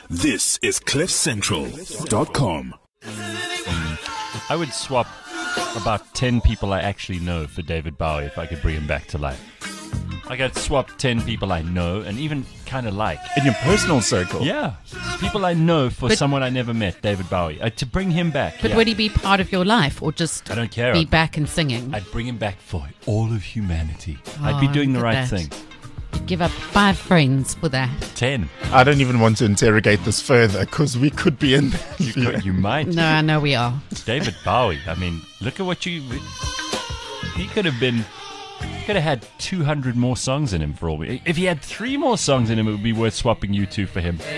This is CliffCentral.com. I would swap about 10 people I actually know for David Bowie if I could bring him back to life. Like I'd swap 10 people I know and even kind of like. In your personal circle? Yeah. People I know for someone I never met, David Bowie. To bring him back. But would he be part of your life or just I don't care. be back and singing? I'd bring him back for all of humanity. I'd be doing the right thing. You'd give up 5 friends for that. 10. I don't even want to interrogate this further because we could be in there. You might. No, I know we are. David Bowie. I mean, look at what you... He could have been... He could have had 200 more songs in him for all we... If he had 3 more songs in him, it would be worth swapping you two for him.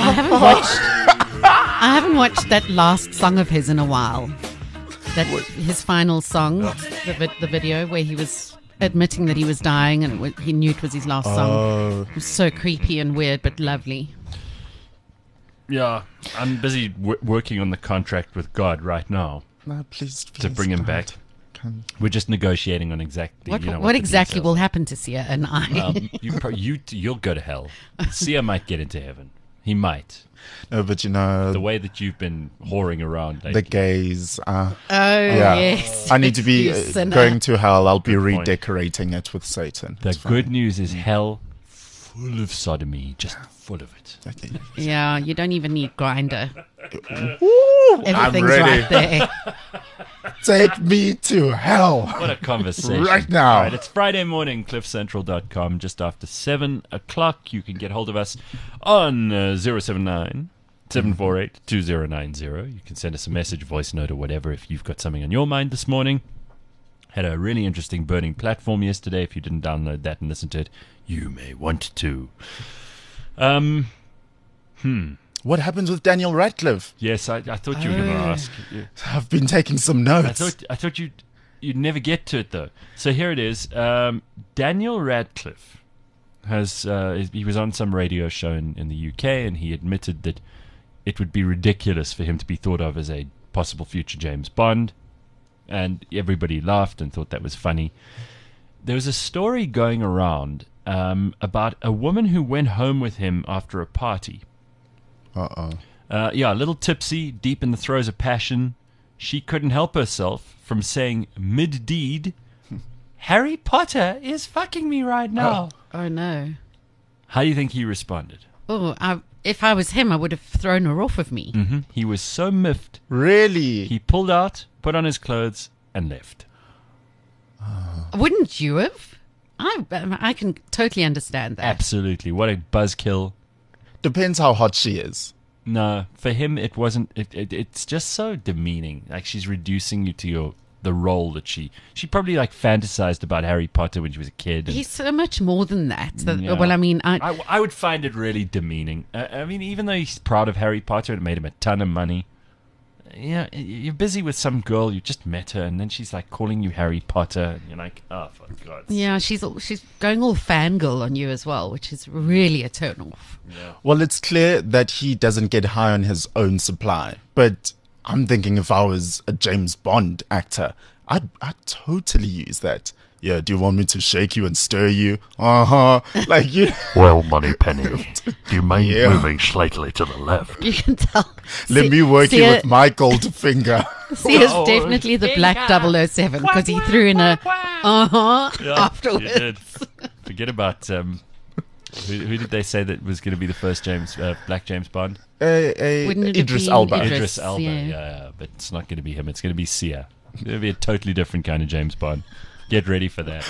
I haven't watched that last song of his in a while. That his final song, the video where he was admitting that he was dying and he knew it was his last song. It was so creepy and weird, but lovely. Yeah, I'm busy working on the contract with God right now. No, please to bring him back. We're just negotiating on exactly what exactly will happen to Sia and I. You'll go to hell. Sia might get into heaven. He might. No, but you know... The way that you've been whoring around lately. The gays. Yes. I need to be going to hell. I'll be redecorating it with Satan. The good news is hell full of sodomy. Just full of it. Yeah, you don't even need Grindr. I'm Everything's ready. right there. Take me to hell. What a conversation. Right now. All right, it's Friday morning, cliffcentral.com, just after 7 o'clock. You can get hold of us on 079 748 2090. You can send us a message, voice note, or whatever if you've got something on your mind this morning. Had a really interesting burning platform yesterday. If you didn't download that and listen to it, you may want to. What happens with Daniel Radcliffe? Yes, I thought you were going to ask. I've been taking some notes. I thought you'd never get to it though. So here it is. Daniel Radcliffe he was on some radio show in the UK, and he admitted that it would be ridiculous for him to be thought of as a possible future James Bond, and everybody laughed and thought that was funny. There was a story going around about a woman who went home with him after a party. A little tipsy, deep in the throes of passion. She couldn't help herself from saying mid-deed, Harry Potter is fucking me right now. Oh, no. How do you think he responded? Oh, if I was him, I would have thrown her off of me. Mm-hmm. He was so miffed. Really? He pulled out, put on his clothes, and left. Wouldn't you have? I can totally understand that. Absolutely. What a buzzkill. Depends how hot she is. No, for him it wasn't. It's just so demeaning. Like she's reducing you to the role that she probably like fantasized about Harry Potter when she was a kid. He's so much more than that. Yeah. Well, I mean, I would find it really demeaning. I mean, even though he's proud of Harry Potter, it made him a ton of money. Yeah, you're busy with some girl, you just met her, and then she's like calling you Harry Potter, and you're like, oh, for God's sake. Yeah, she's going all fangirl on you as well, which is really a turn off. Yeah. Well, it's clear that he doesn't get high on his own supply. But I'm thinking if I was a James Bond actor, I'd totally use that. Yeah, do you want me to shake you and stir you? Like you. Well, Moneypenny, do you mind moving slightly to the left? You can tell. Let me work you with my gold finger. Sia's definitely the black 007 because he threw in a afterwards. You did. Forget about who did they say that was going to be the first black James Bond? Idris Elba. Idris Elba, yeah, but it's not going to be him. It's going to be Sia. It's going to be a totally different kind of James Bond. Get ready for that.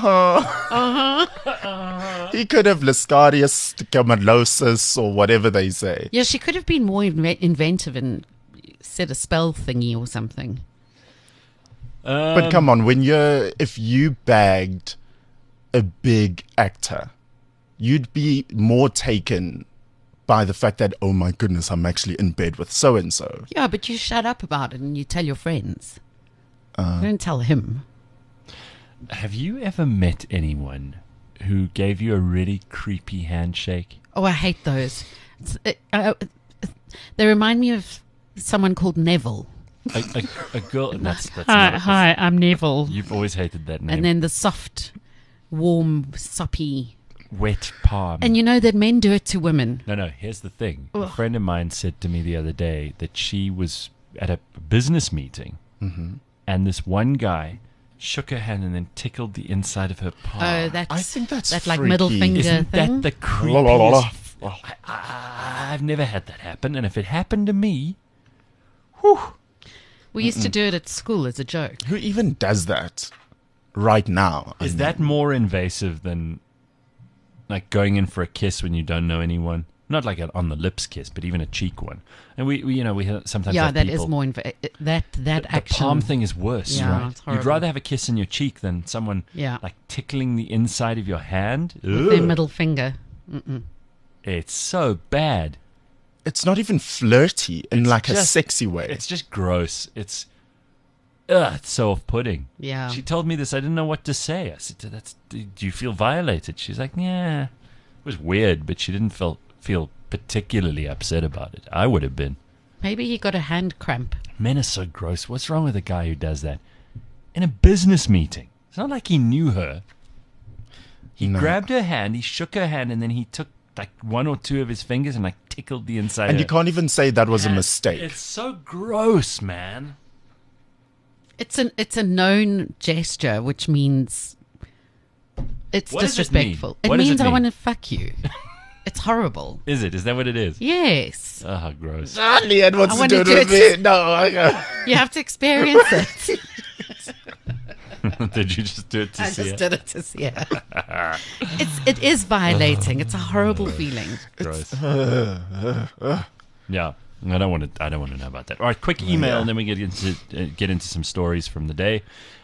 He could have Lascarius scamulosus or whatever they say. Yeah, she could have been more inventive and said a spell thingy or something. But come on, if you bagged a big actor, you'd be more taken by the fact that, oh my goodness, I'm actually in bed with so-and-so. Yeah, but you shut up about it and you tell your friends. Don't tell him. Have you ever met anyone who gave you a really creepy handshake? Oh, I hate those. They remind me of someone called Neville. A girl. That's Hi, I'm Neville. You've always hated that name. And then the soft, warm, soppy wet palm. And you know that men do it to women. No, here's the thing. A friend of mine said to me the other day that she was at a business meeting and this one guy shook her hand and then tickled the inside of her palm. Oh, that's I think that's that like freaky. middle finger Isn't thing. that the creepiest? I've never had that happen, and if it happened to me, whew. We used to do it at school as a joke. Who even does that right now? Is that more invasive than like going in for a kiss when you don't know anyone? Not like an on the lips kiss, but even a cheek one. And we sometimes Yeah, have that people, is more that the action. palm thing is worse, Yeah, right? it's You'd horrible. rather have a kiss in your cheek than someone like tickling the inside of your hand. With their Ugh. middle finger. It's so bad. It's not even flirty in like a just- sexy way. It's just gross. It's so off-putting. Yeah. She told me this. I didn't know what to say. I said, do you feel violated? She's like, yeah. It was weird, but she didn't feel particularly upset about it. I would have been. Maybe he got a hand cramp. Men are so gross. What's wrong with a guy who does that? In a business meeting. It's not like he knew her. He grabbed her hand, he shook her hand, and then he took like one or two of his fingers and like tickled the inside. And you can't even say that was a mistake. It's so gross, man. It's a known gesture, which means it's What does it disrespectful. mean? What does means it I mean? want to fuck you. It's horrible. Is it? Is that what it is? Yes. Oh, gross. Leanne wants I to wanna do it do with it. me. No, I can't. You have to experience it. Did you just do it to I see just it? did it to see it. It is violating. It's a horrible feeling. Gross. Yeah. I don't want to know about that. All right, quick email, and then we get into some stories from the day.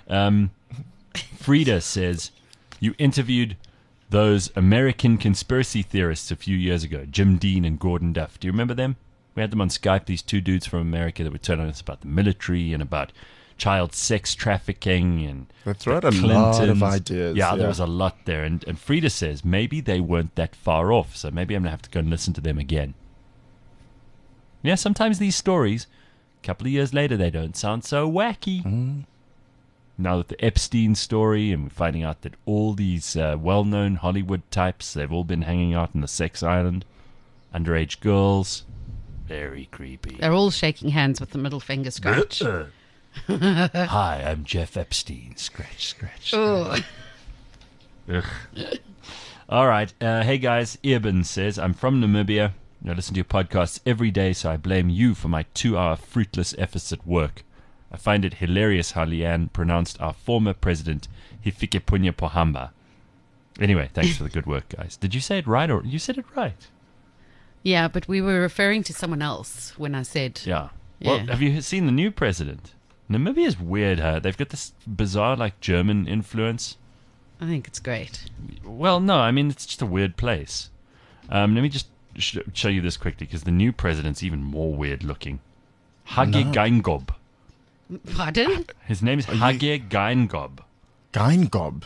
Frida says, you interviewed those American conspiracy theorists a few years ago, Jim Dean and Gordon Duff. Do you remember them? We had them on Skype, these two dudes from America that were telling us about the military and about child sex trafficking and That's right, the a lot of Clintons. ideas, Yeah, there yeah. was a lot there. And Frida says maybe they weren't that far off, so maybe I'm going to have to go and listen to them again. Yeah, sometimes these stories, a couple of years later, they don't sound so wacky. Now that the Epstein story, and we're finding out that all these well-known Hollywood types, they've all been hanging out in the sex island, underage girls, very creepy. They're all shaking hands with the middle finger scratch. Hi, I'm Jeff Epstein. Scratch, scratch. Oh. Ugh. All right. Hey, guys. Eben says, I'm from Namibia. I listen to your podcasts every day, so I blame you for my 2-hour fruitless efforts at work. I find it hilarious how Leanne pronounced our former president, Hifikepunye Pohamba. Anyway, thanks for the good work, guys. Did you say it right, or you said it right? Yeah, but we were referring to someone else when I said... Yeah. Well, Yeah. have you seen the new president? Namibia's weird, huh? They've got this bizarre, like, German influence. I think it's great. Well, no, I mean, it's just a weird place. Let me just show you this quickly, because the new president's even more weird looking. Hage Geingob. Pardon? His name is Hage Geingob. Geingob.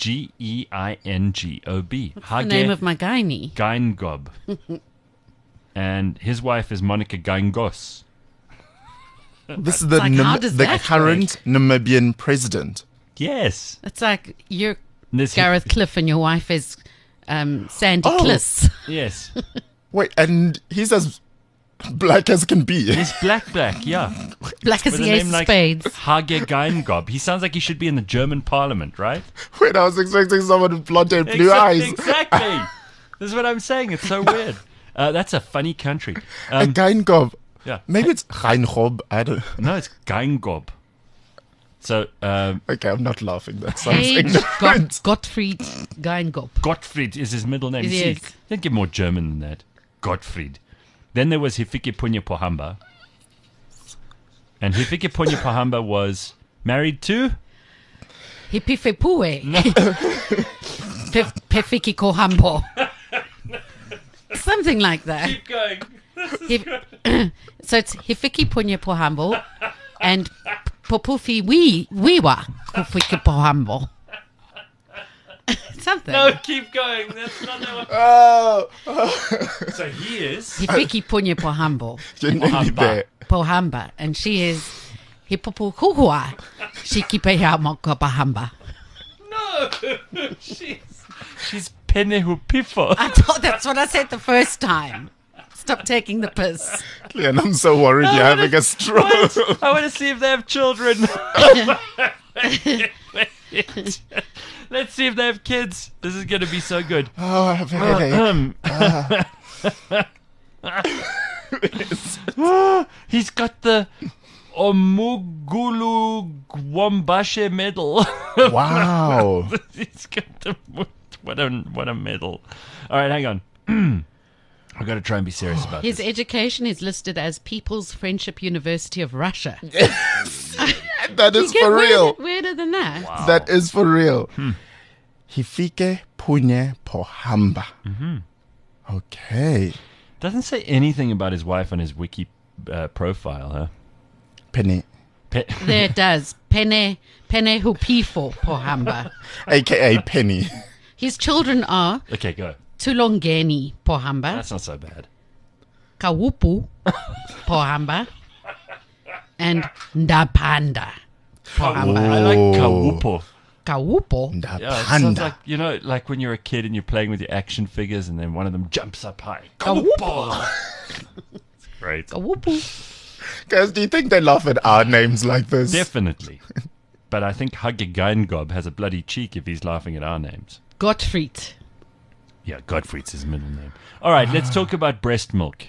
Geingob. The name of my gynae. Geingob. And his wife is Monica Geingos. This is the, like, how does the that current Namibian president. Yes. It's like you're This- Gareth Cliff and your wife is Sandy Oh. Cliss. Yes. Wait, and he's as black as can be. He's black, yeah. Black as With the a ace name of like spades. Hage Geingob. He sounds like he should be in the German parliament, right? Wait, I was expecting someone with blonde hair, blue eyes. Exactly. This is what I'm saying. It's so weird. That's a funny country. A Geingob. Yeah. Maybe it's Geingob. I don't. No, it's Geingob. So, Okay, I'm not laughing. That sounds Page ignorant. Gottfried Geingob. Gottfried is his middle name. Yes. See, don't get more German than that. Gottfried. Then there was Hifikepunye Pohamba. And Hifikepunye Pohamba was married to... Hipifepue. Pefiki Kohambo. Something like that. Keep going. So it's Hifiki Punye Pohambo and Popufi Wiwa Kufiki Pohambo. Something. No, keep going. That's not that one. Oh, So he is... Hifiki Punye Pohambo. you're nearly there. Pohamba. And she is Hipopu Kuhua. She kipe moka Pohamba. No! She's Penehupifo. I thought that's what I said the first time. Stop taking the piss. And I'm so worried you're having a stroke. I want to see if they have children. Let's see if they have kids. This is going to be so good. Oh, I have a headache. He's got the Omugulu Gwambashe medal. Wow. He's got the what a medal. All right, hang on. I've got to try and be serious about His this. education is listed as People's Friendship University of Russia. That is You get for real. weirder than that. Wow. That is for real. Hifike punye pohamba. Okay. Doesn't say anything about his wife on his wiki profile, huh? Penny. There it does. Pene Hupifo Pohamba. AKA Penny. His children are Okay, go. Tulongeni Pohamba, That's not so bad. Kawupu Pohamba, and Ndapanda Pohamba. I like Kawupo. Kawupo? Da Yeah, it sounds panda. like, like when you're a kid and you're playing with your action figures and then one of them jumps up high. Kawupo. It's great. Kawupu. Guys, do you think they laugh at our names like this? Definitely. But I think Hugge Geingob has a bloody cheek if he's laughing at our names. Gottfried. Yeah, Gottfried's his middle name. All right, let's talk about breast milk.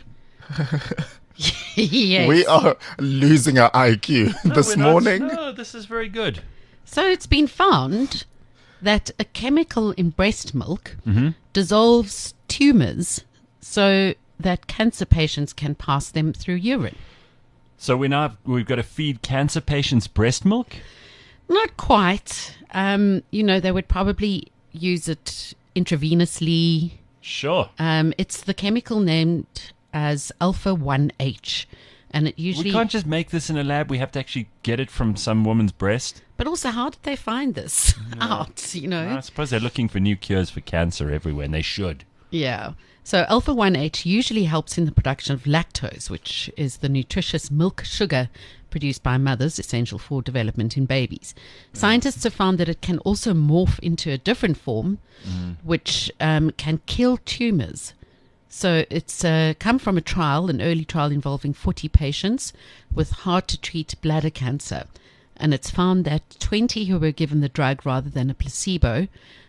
Yes. We are losing our IQ this we're not. morning. No, this is very good. So it's been found that a chemical in breast milk dissolves tumors so that cancer patients can pass them through urine. So we've got to feed cancer patients breast milk? Not quite. They would probably use it intravenously. Sure. It's the chemical named as alpha-1H, and it usually. We can't just make this in a lab. We have to actually get it from some woman's breast. But also, how did they find this out? I suppose they're looking for new cures for cancer everywhere, and they should. Yeah. So alpha-1H usually helps in the production of lactose, which is the nutritious milk sugar produced by mothers, essential for development in babies. Scientists have found that it can also morph into a different form, which can kill tumors. So it's come from an early trial involving 40 patients with hard-to-treat bladder cancer. And it's found that 20 who were given the drug rather than a placebo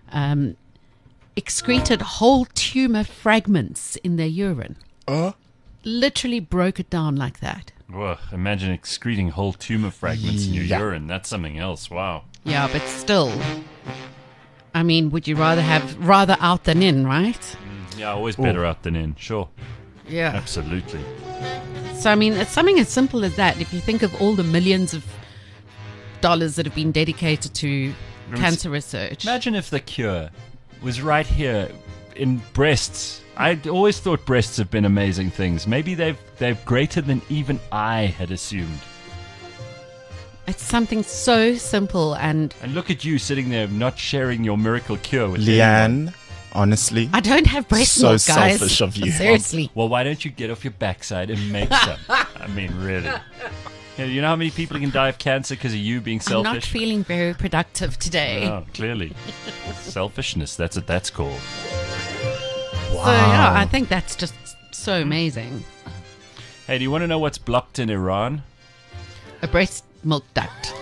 excreted whole tumor fragments in their urine. Literally broke it down like that. Ugh, imagine excreting whole tumor fragments in your Yeah. urine. That's something else. Wow. Yeah, but still. I mean, would you rather have rather out than in, right? Yeah, always better out than in. Sure. Yeah. Absolutely. So, I mean, it's something as simple as that. If you think of all the millions of dollars that have been dedicated to cancer research. Imagine if the cure was right here in breasts. I always thought breasts have been amazing things. Maybe they're greater than even I had assumed. It's something so simple, and And look at you sitting there not sharing your miracle cure with anyone. Leanne, honestly. I don't have breast So milk, guys. selfish of you. Seriously. Well, why don't you get off your backside and make some? I mean, really. Yeah, you know how many people can die of cancer because of you being I'm not selfish? feeling very productive today. Oh, clearly. Selfishness, that's what that's called. So, yeah, I think that's just so amazing. Hey, do you want to know what's blocked in Iran? A breast milk duct.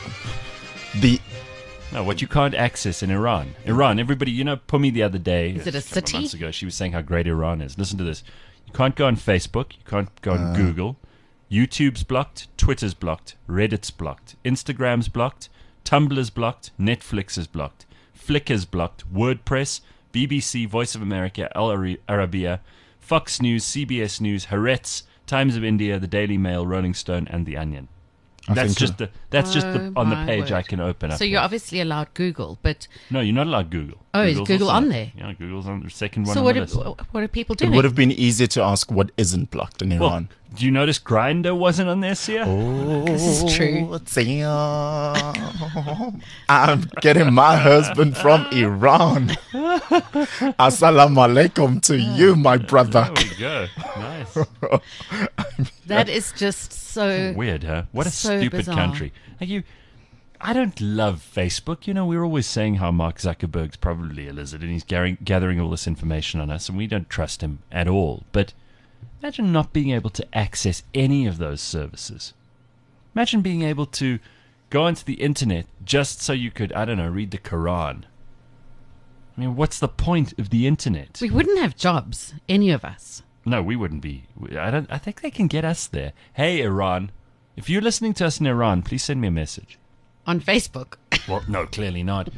No, what you can't access in Iran. Iran, everybody, Pumi the other day. Is it a couple city? months ago, she was saying how great Iran is. Listen to this. You can't go on Facebook. You can't go on Google. YouTube's blocked. Twitter's blocked. Reddit's blocked. Instagram's blocked. Tumblr's blocked. Netflix is blocked. Flickr's blocked. WordPress, BBC, Voice of America, Al Arabiya, Fox News, CBS News, Haaretz, Times of India, The Daily Mail, Rolling Stone, and The Onion. That's just the on the my page word. I can open up. So here. you're obviously allowed Google, but No, you're not allowed Google. Oh, is Google's Google also- on there? Yeah, Google's on the second one so on what the are, list. what are people It doing? would have been easier to ask what isn't blocked in Well, Iran. do you notice Grindr wasn't on there, Sia? This is true. Damn. I'm getting my husband from Iran. Assalamu alaikum to you, my brother. There we go. Nice. That is just so. Weird, huh? What a So stupid bizarre. country. Like I don't love Facebook. You know, we're always saying how Mark Zuckerberg's probably a lizard and he's gathering all this information on us, and we don't trust him at all. But imagine not being able to access any of those services. Imagine being able to go onto the internet just so you could, I don't know, read the Quran. I mean, what's the point of the internet? We wouldn't have jobs, any of us. No, we wouldn't be. I think they can get us there. Hey, Iran, if you're listening to us in Iran, please send me a message. On Facebook. Well, no, clearly not.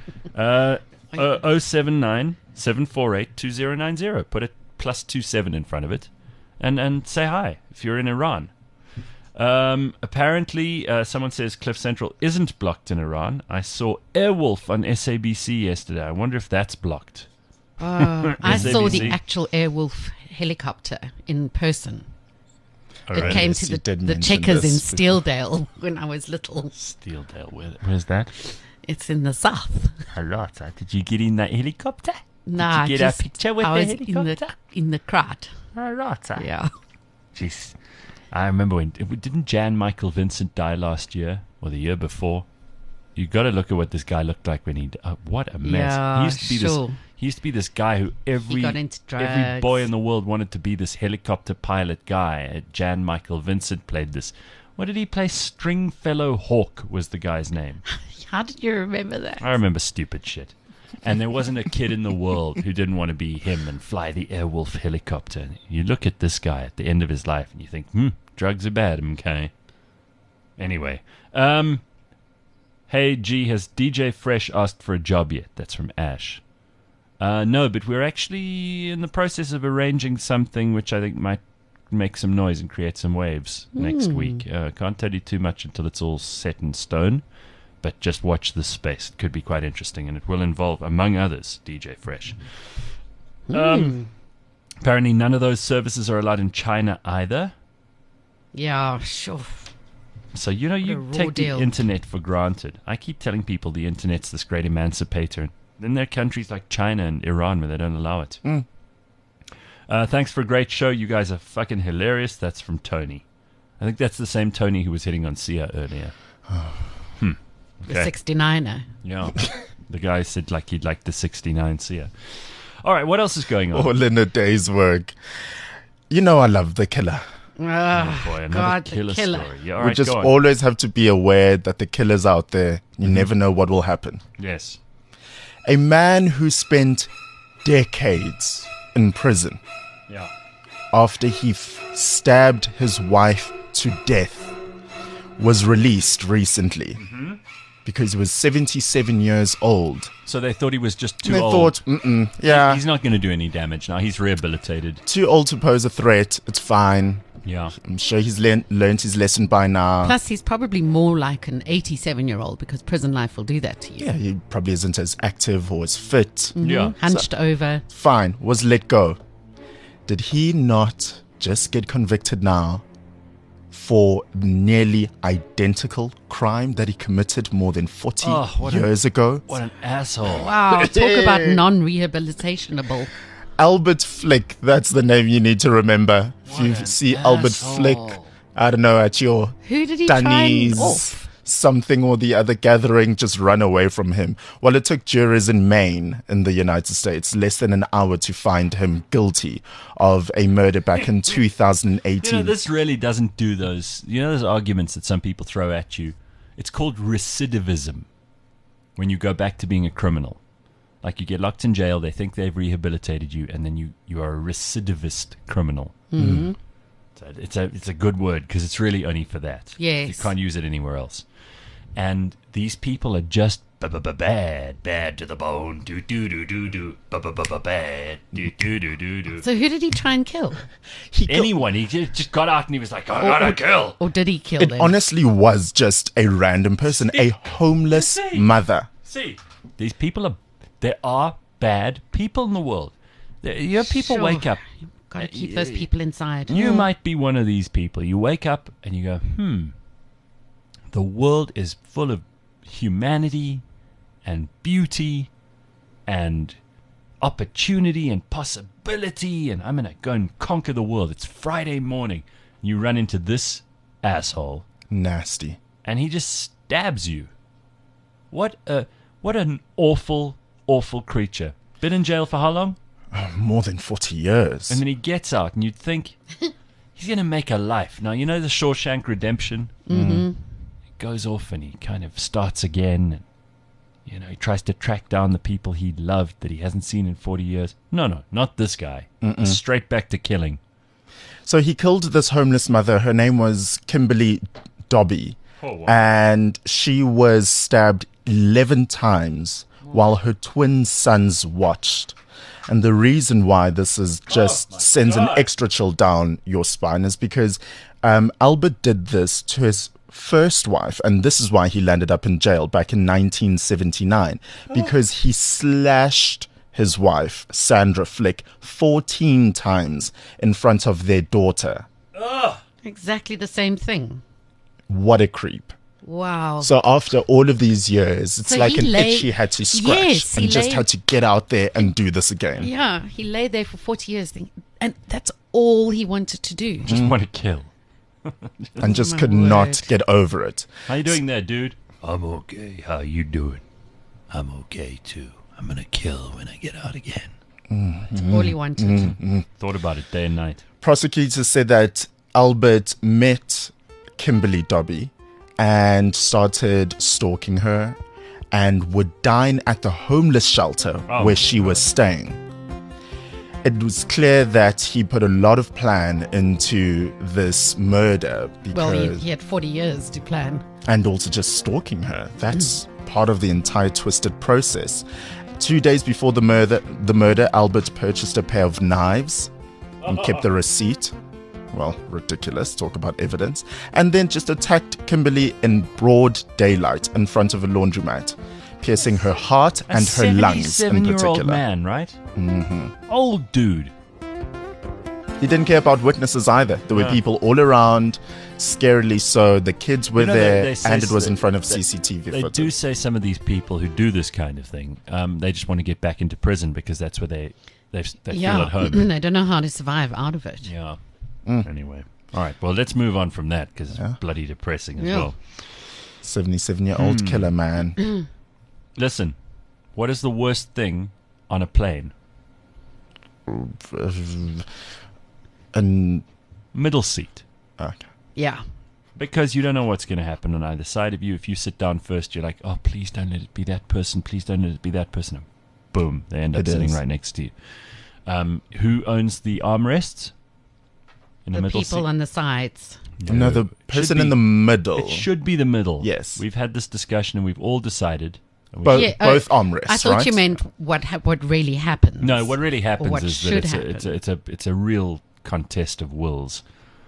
079 748 2090. Put a +27 in front of it, and say hi if you're in Iran. Apparently, someone says Cliff Central isn't blocked in Iran. I saw Airwolf on SABC yesterday. I wonder if that's blocked. I saw the SABC. actual Airwolf helicopter in person. All It right. came Yes, to you did the mention Checkers in this Steeldale when I was little. Steeldale, where's that? It's in the south. A lot. Did you get in that helicopter? Nah, Did you get just- a picture with I the was helicopter? in the crowd. A lot. Yeah. Jeez. I remember when didn't Jan Michael Vincent die last year or the year before? You got to look at what this guy looked like when he. What a mess! Yeah, he used to be sure. this. He used to be this guy who every got into every boy drugs. in the world wanted to be this helicopter pilot guy. Jan Michael Vincent played this. What did he play? Stringfellow Hawk was the guy's name. How did you remember that? I remember stupid shit. And there wasn't a kid in the world who didn't want to be him and fly the Airwolf helicopter. You look at this guy at the end of his life and you think, drugs are bad, okay? Anyway, hey, G, has DJ Fresh asked for a job yet? That's from Ash. No, but we're actually in the process of arranging something which I think might make some noise and create some waves next week. Can't tell you too much until it's all set in stone, but just watch this space. It could be quite interesting, and it will involve, among others, DJ Fresh. Apparently none of those services are allowed in China either. Yeah, sure. So, you know, a you raw take deal. the internet for granted. I keep telling people the internet's this great emancipator. Then there are countries like China and Iran where they don't allow it. Thanks for a great show. You guys are fucking hilarious. That's from Tony. I think that's the same Tony who was hitting on Sia earlier. The 69er. Yeah. The guy said like he'd like the 69 Sia. All right, what else is going on? All in a day's work. You know I love The Killer. Oh, Boy, another God, killer the killer. story. Yeah, all We right, just go on. always have to be aware that the killer's out there. You never know what will happen. Yes. A man who spent decades in prison Yeah. after he stabbed his wife to death was released recently because he was 77 years old. So they thought he was just too And they old. thought, yeah, He's not going to do any damage now. He's rehabilitated. too old to pose a threat. It's fine. Yeah. I'm sure he's learned his lesson by now. Plus, he's probably more like an 87-year-old because prison life will do that to you. Yeah, he probably isn't as active or as fit. Yeah. Hunched over. Fine, was let go. Did he not just get convicted now for nearly identical crime that he committed more than 40 Oh, what years ago? What an asshole. Wow, talk about non-rehabilitationable. Albert Flick, that's the name you need to remember. If you an see Albert asshole. Flick, I don't know, at your Who did he try and Dunnies, off? something or the other gathering, just run away from him. Well, it took jurors in Maine in the United States less than an hour to find him guilty of a murder back in 2018. You know, this really doesn't do those. You know those arguments that some people throw at you? It's called recidivism. When you go back to being a criminal. Like you get locked in jail, they think they've rehabilitated you, and then you are a recidivist criminal. Mm-hmm. So it's a good word because it's really only for that. Yes. You can't use it anywhere else. And these people are just bad to the bone, do bad, do. So who did he try and kill? He killed- Anyone, he just got out and he was like, I gotta kill. Or did he kill It them? honestly was just a random person, a homeless See? mother. See, these people there are bad people in the world. Your people Sure. wake up. Got to keep those people inside. You might be one of these people. You wake up and you go, the world is full of humanity and beauty and opportunity and possibility, and I'm going to go and conquer the world. It's Friday morning. You run into this asshole, Nasty. and he just stabs you. What an awful, awful creature. Been in jail for how long? More than 40 years. And then he gets out, and you'd think he's going to make a life. Now, you know the Shawshank Redemption? Mm-hmm. He goes off and he kind of starts again. And, he tries to track down the people he loved that he hasn't seen in 40 years. No, not this guy. Straight back to killing. So he killed this homeless mother. Her name was Kimberly Dobby. Oh, wow. And she was stabbed 11 times while her twin sons watched. And the reason why this is just sends an extra chill down your spine is because Albert did this to his first wife, and this is why he landed up in jail back in 1979, because he slashed his wife, Sandra Flick, 14 times in front of their daughter. Exactly the same thing. What a creep. Wow. So after all of these years, it's So like he an lay- itch he had to scratch Yes, he and just lay- had to get out there and do this again. Yeah, he lay there for 40 years, and that's all he wanted to do. Just want to kill. And just My could word. not get over it. How you doing there, dude? I'm okay. How you doing? I'm okay too. I'm gonna kill when I get out again. That's all he wanted. Thought about it day and night. Prosecutors said that Albert met Kimberly Dobby and started stalking her and would dine at the homeless shelter where she was staying. It was clear that he put a lot of plan into this murder because, Well, he had 40 years to plan. and also just stalking her. That's part of the entire twisted process. 2 days before the murder, Albert purchased a pair of knives and kept the receipt. Well, ridiculous. Talk about evidence. And then just attacked Kimberly in broad daylight in front of a laundromat, piercing her heart and her lungs in 77-year-old particular. man, right? Mm-hmm. Old dude. He didn't care about witnesses either. There were people all around, scarily so. The kids were You know, there, they say and it was in that- front of that CCTV They footage. do say some of these people who do this kind of thing, they just want to get back into prison because that's where they feel at home. They don't know how to survive out of it. Yeah. Anyway. All right. Well, let's move on from that because it's bloody depressing as Yeah. well. 77-year-old killer man. Listen, what is the worst thing on a plane? And Middle seat. okay. Yeah. Because you don't know what's going to happen on either side of you. If you sit down first, you're like, oh, please don't let it be that person. Please don't let it be that person. And boom, they end up It sitting is. right next to you. Who owns the armrests? In The middle people seat? on the sides. No, the Should person be- in the middle. It should be the middle. Yes. We've had this discussion and we've all decided. Both armrests, I thought right? you meant what really happens. No, what really happens what is should that it's a real contest of wills.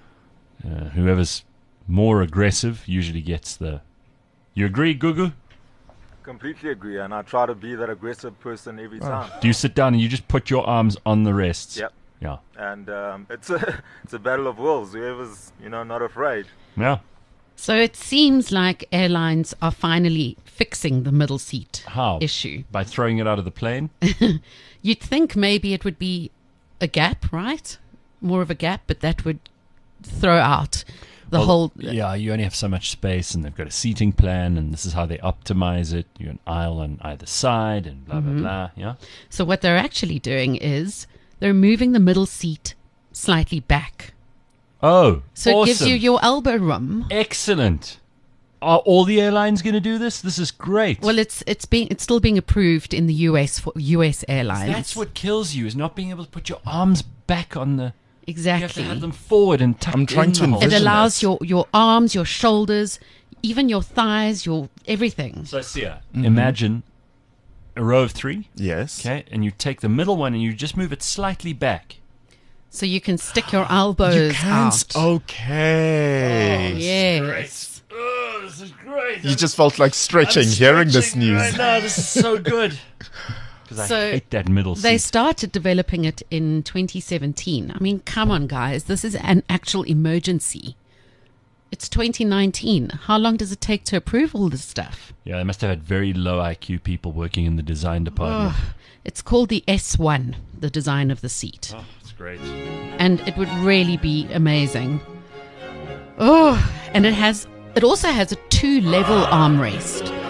Whoever's more aggressive usually gets the. You agree, Gugu? Completely agree, and I try to be that aggressive person every time. Do you sit down and you just put your arms on the rests? Yep. Yeah. And it's a battle of wills. Whoever's not afraid. Yeah. So it seems like airlines are finally fixing the middle seat How? issue. By throwing it out of the plane? You'd think maybe it would be a gap, right? More of a gap, but that would throw out the Well, whole. Yeah, you only have so much space, and they've got a seating plan, and this is how they optimize it. You're an aisle on either side, and blah, blah, blah. Yeah. So what they're actually doing is they're moving the middle seat slightly back. Oh, So it gives awesome. you your elbow room. Excellent. Are all the airlines going to do this? This is great. Well, it's still being approved in the US for US airlines. That's what kills you, is not being able to put your arms back on the... You have to exactly. have them forward and tucked I'm trying in to the hole. It envision allows that. your arms, your shoulders, even your thighs, your everything. So, Sia, imagine a row of three, Yes. okay, and you take the middle one and you just move it slightly back. So you can stick your elbows You can't. out. Okay. Yes. Oh, this is great. You just felt like stretching hearing this news. Right now. This is so good. Because So I hate that middle They seat. started developing it in 2017. I mean, come on, guys. This is an actual emergency. It's 2019. How long does it take to approve all this stuff? Yeah, they must have had very low IQ people working in the design department. It's called the S1, the design of the seat. Oh, it's great. And it would really be amazing. Oh, and it also has a 2-level armrest.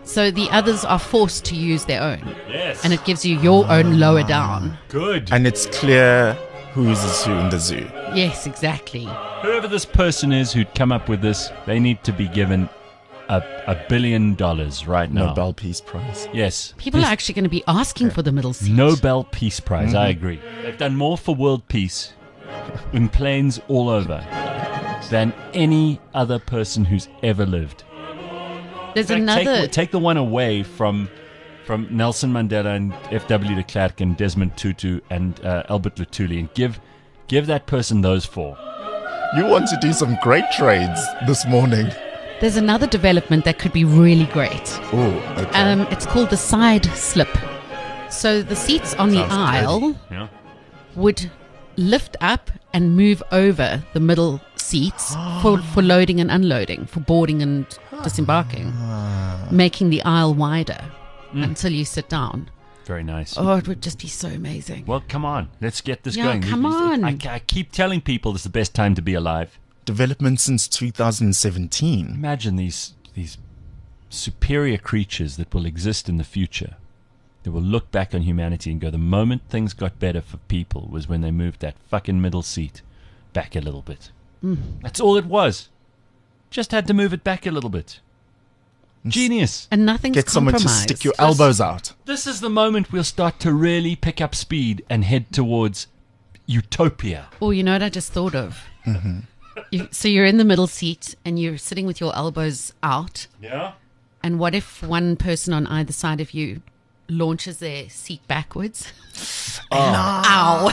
So the others are forced to use their own. Yes. And it gives you your own lower down. Good. And it's clear who's who in the zoo. Yes, exactly. Whoever this person is who'd come up with this, they need to be given $1 billion right now. Nobel Peace Prize. Yes. People are actually going to be asking for the middle seat. Nobel Peace Prize, I agree. They've done more for world peace in planes all over than any other person who's ever lived. There's In fact, another... take the one away from Nelson Mandela and F.W. de Klerk and Desmond Tutu and Albert Luthuli and give that person those 4. You want to do some great trades this morning. There's another development that could be really great. Oh, okay. It's called the side slip. So the seats on the Sounds aisle Yeah. would lift up and move over the middle seats for loading and unloading, for boarding and disembarking, making the aisle wider until you sit down. Very nice. Oh, it would just be so amazing. Well, come on. Let's get this Yeah, going. come on. I keep telling people this is the best time to be alive. Development since 2017. Imagine these superior creatures that will exist in the future. They will look back on humanity and go, the moment things got better for people was when they moved that fucking middle seat back a little bit. That's all it was. Just had to move it back a little bit. Genius. And nothing's Get someone to compromised. stick your elbows out. This is the moment we'll start to really pick up speed and head towards utopia. Oh, you know what I just thought of? So you're in the middle seat and you're sitting with your elbows out. Yeah? And what if one person on either side of you launches their seat backwards? Ow.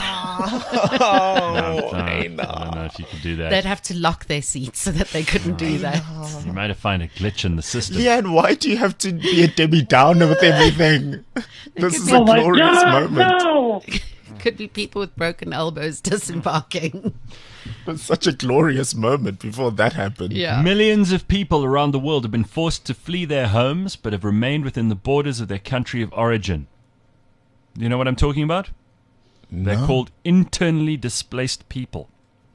I don't know if you can do that. They'd have to lock their seats so that they couldn't do that. You might have found a glitch in the system. Leanne, why do you have to be a Debbie Downer with everything? This is a glorious moment. Could be people with broken elbows disembarking. It's such a glorious moment before that happened. Yeah. Millions of people around the world have been forced to flee their homes but have remained within the borders of their country of origin. You know what I'm talking about? They're called internally displaced people.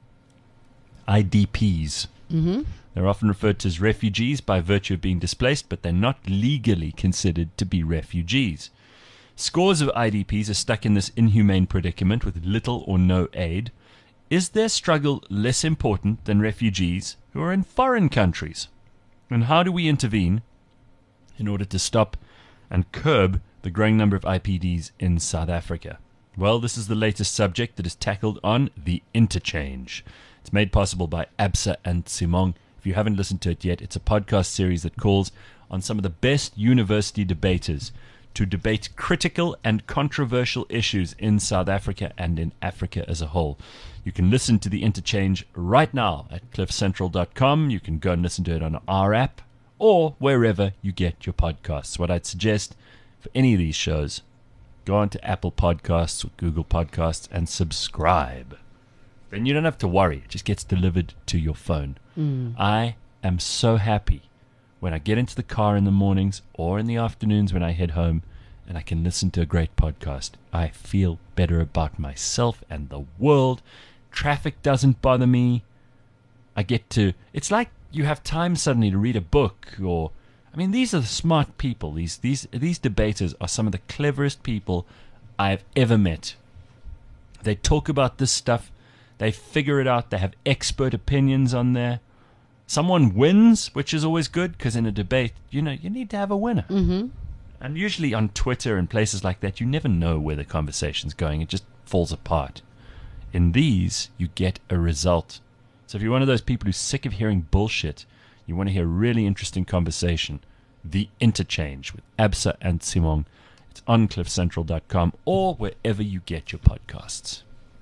IDPs. Mm-hmm. They're often referred to as refugees by virtue of being displaced, but they're not legally considered to be refugees. Scores of IDPs are stuck in this inhumane predicament with little or no aid. Is their struggle less important than refugees who are in foreign countries? And how do we intervene in order to stop and curb the growing number of IPDs in South Africa? Well, this is the latest subject that is tackled on The Interchange. It's made possible by Absa and Simong. If you haven't listened to it yet, it's a podcast series that calls on some of the best university debaters to debate critical and controversial issues in South Africa and in Africa as a whole. You can listen to The Interchange right now at cliffcentral.com. You can go and listen to it on our app or wherever you get your podcasts. What I'd suggest for any of these shows, go on to Apple Podcasts or Google Podcasts and subscribe. Then you don't have to worry. It just gets delivered to your phone. I am so happy when I get into the car in the mornings or in the afternoons when I head home and I can listen to a great podcast. I feel better about myself and the world. Traffic doesn't bother me. I get to... It's like you have time suddenly to read a book or... I mean, these are the smart people. These debaters are some of the cleverest people I've ever met. They talk about this stuff. They figure it out. They have expert opinions on there. Someone wins, which is always good, because in a debate, you need to have a winner. Mm-hmm. And usually on Twitter and places like that, you never know where the conversation's going. It just falls apart. In these, you get a result. So if you're one of those people who's sick of hearing bullshit, you want to hear a really interesting conversation, The Interchange with Absa and Simong. It's on cliffcentral.com or wherever you get your podcasts.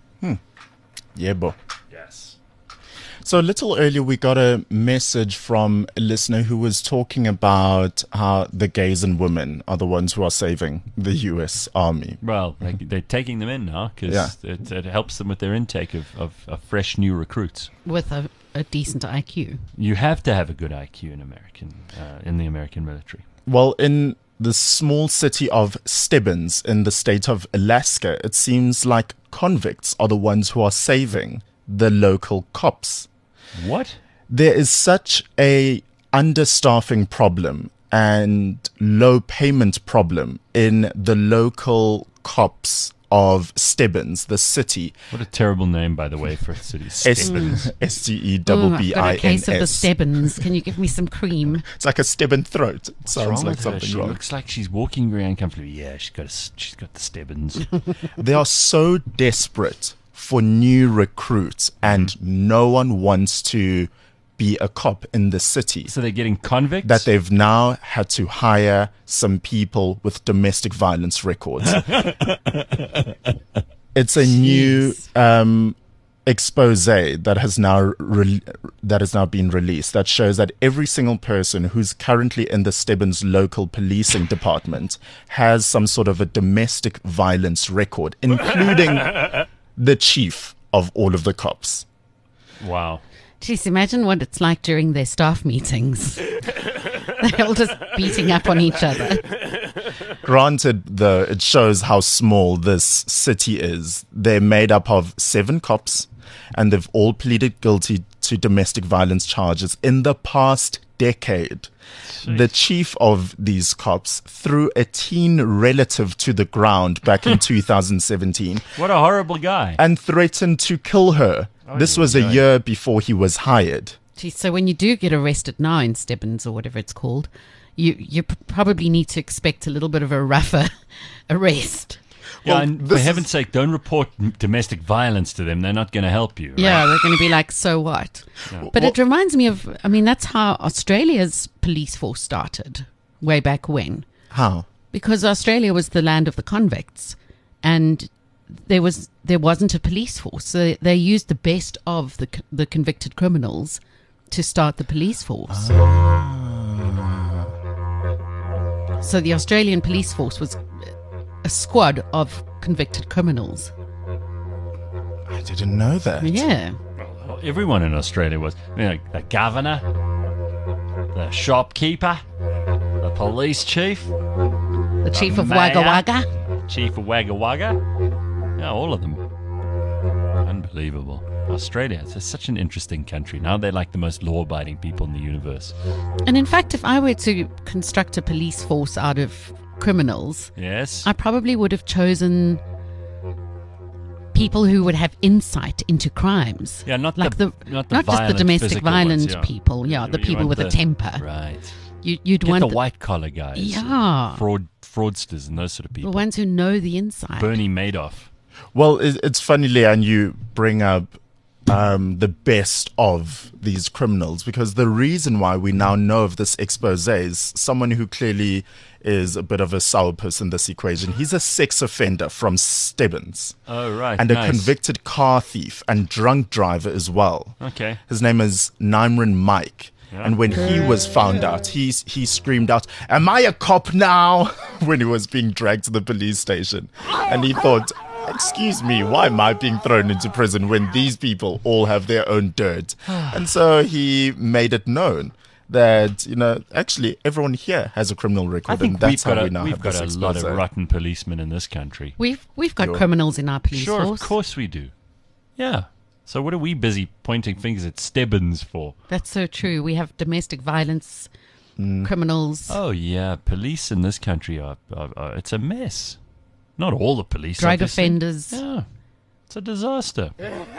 Yeah, bo. Yes. So a little earlier, we got a message from a listener who was talking about how the gays and women are the ones who are saving the U.S. Army. Well, they're taking them in now because it helps them with their intake of fresh new recruits. With a decent IQ. You have to have a good IQ in the American military. Well, in the small city of Stebbins in the state of Alaska, it seems like convicts are the ones who are saving the local cops. What? There is such a understaffing problem and low payment problem in the local cops of Stebbins, the city. What a terrible name, by the way, for a city. Stebbins. Ooh, I've got a case of the Stebbins. Stebbins. Can you give me some cream? It's like a Stebbin throat. It What's sounds wrong like with her? something She wrong. looks like she's walking very uncomfortably. Yeah, she's got the Stebbins. They are so desperate for new recruits, and no one wants to be a cop in the city. So they're getting convicts? That they've now had to hire some people with domestic violence records. It's a new expose that has now been released that shows that every single person who's currently in the Stebbins local policing department has some sort of a domestic violence record, including the chief of all of the cops. Wow. Jeez, imagine what it's like during their staff meetings. They're all just beating up on each other. Granted, though, it shows how small this city is. They're made up of 7 cops, and they've all pleaded guilty to domestic violence charges in the past decade. The chief of these cops threw a teen relative to the ground back in 2017 What a horrible guy. and threatened to kill her. This was a year before he was hired. Geez, so when you do get arrested now in Stebbins or whatever it's called, you probably need to expect a little bit of a rougher arrest. Yeah, Well, and for this is- heaven's sake, don't report domestic violence to them. They're not going to help you. Right? Yeah, they're going to be like, so what? But it reminds me of, I mean, that's how Australia's police force started way back when. How? Because Australia was the land of the convicts, and there wasn't a police force. So they used the best of the convicted criminals to start the police force. So the Australian police force was a squad of convicted criminals. I didn't know that. Yeah. Well, everyone in Australia was. The governor, the shopkeeper, the police chief, The chief of mayor. Wagga Wagga. chief of Wagga Wagga. Yeah, all of them. Unbelievable. Australia, it's such an interesting country. Now they're like the most law-abiding people in the universe. And in fact, if I were to construct a police force out of criminals, Yes? I probably would have chosen people who would have insight into crimes. Yeah, not like the not just the violent, domestic physical violent ones, yeah. people. Yeah, the You people want with a temper. Right. You'd Get want the white-collar guys. Yeah. Fraudsters and those sort of the people. ones who know the inside. Bernie Madoff. Well, it's funny, Leanne, you bring up the best of these criminals, because the reason why we now know of this expose is someone who clearly is a bit of a sourpuss in this equation. He's a sex offender from Stebbins Oh, right. and nice. a convicted car thief and drunk driver as well. Okay. His name is Nimrin Mike. And when he was found out, he screamed out, "Am I a cop now?" when he was being dragged to the police station. And he thought, excuse me, why am I being thrown into prison when these people all have their own dirt? And so he made it known that, actually everyone here has a criminal record. I think and that's we've got how we now we've have got this a lot of expose. rotten policemen in this country. We've got criminals in our police Sure, force. of course we do. Yeah. So what are we busy pointing fingers at Stebbins for? That's so true. We have domestic violence criminals, Oh yeah, police in this country are it's a mess. Not all the police. drug obviously. offenders. Yeah, it's a disaster.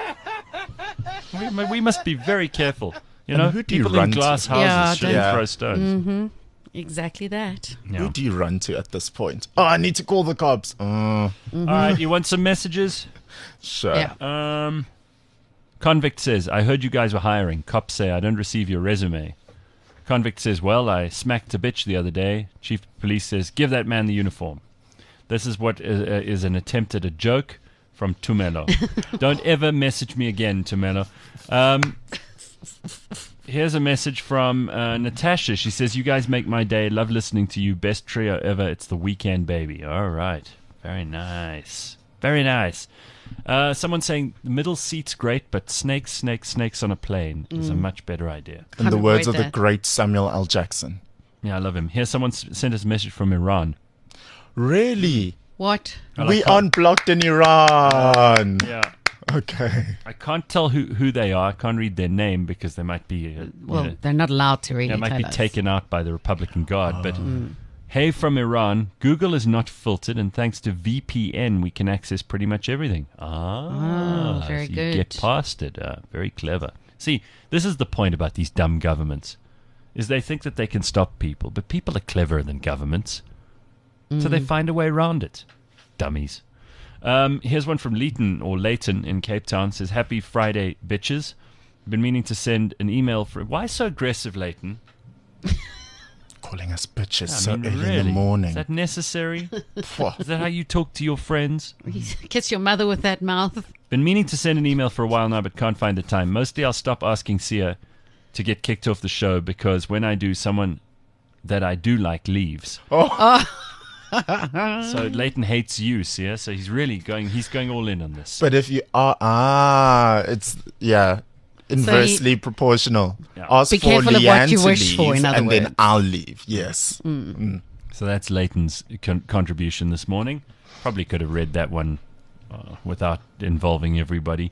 we must be very careful. And who do you people run in to? glass houses Yeah, shouldn't don't- throw stones. Exactly that. Yeah. Who do you run to at this point? Oh, I need to call the cops. All right, you want some messages? Sure. Yeah. Convict says, I heard you guys were hiring. Cops say, I don't receive your resume. Convict says, well, I smacked a bitch the other day. Chief of Police says, give that man the uniform. This is what is an attempt at a joke from Tumelo. Don't ever message me again, Tumelo. Here's a message from Natasha. She says, you guys make my day. Love listening to you. Best trio ever. It's the Weekend Baby. All right. Very nice. Very nice. Someone saying the middle seat's great, but snakes on a plane is a much better idea. In the Can't words of avoid the that. great Samuel L. Jackson. Yeah, I love him. Here, someone sent us a message from Iran. Really? What? I We like how- aren't blocked in Iran. Yeah. Okay. I can't tell who they are. I can't read their name because they might be They're not allowed to really they might tell be us. taken out by the Republican Guard. But hey, from Iran, Google is not filtered, and thanks to VPN, we can access pretty much everything. very so good. You get past it. Very clever. See, this is the point about these dumb governments, is they think that they can stop people, but people are cleverer than governments, so they find a way around it. Dummies. Here's one from Leighton in Cape Town. Says, happy Friday, bitches. Been meaning to send an email for... Why so aggressive, Leighton? Calling us bitches I so mean, early really? in the morning. Is that necessary? Phew. Is that how you talk to your friends? Kiss your mother with that mouth. Been meaning to send an email for a while now, but can't find the time. Mostly I'll stop asking Sia to get kicked off the show because when I do, someone that I do like leaves. So Leighton hates you, Sia. So he's going all in on this. But if you are, it's, inversely proportional. Yeah. Ask Be for careful of Leanne what you to wish for, leave, in other and then words. I'll leave. Yes. So that's Leighton's contribution this morning. Probably could have read that one without involving everybody.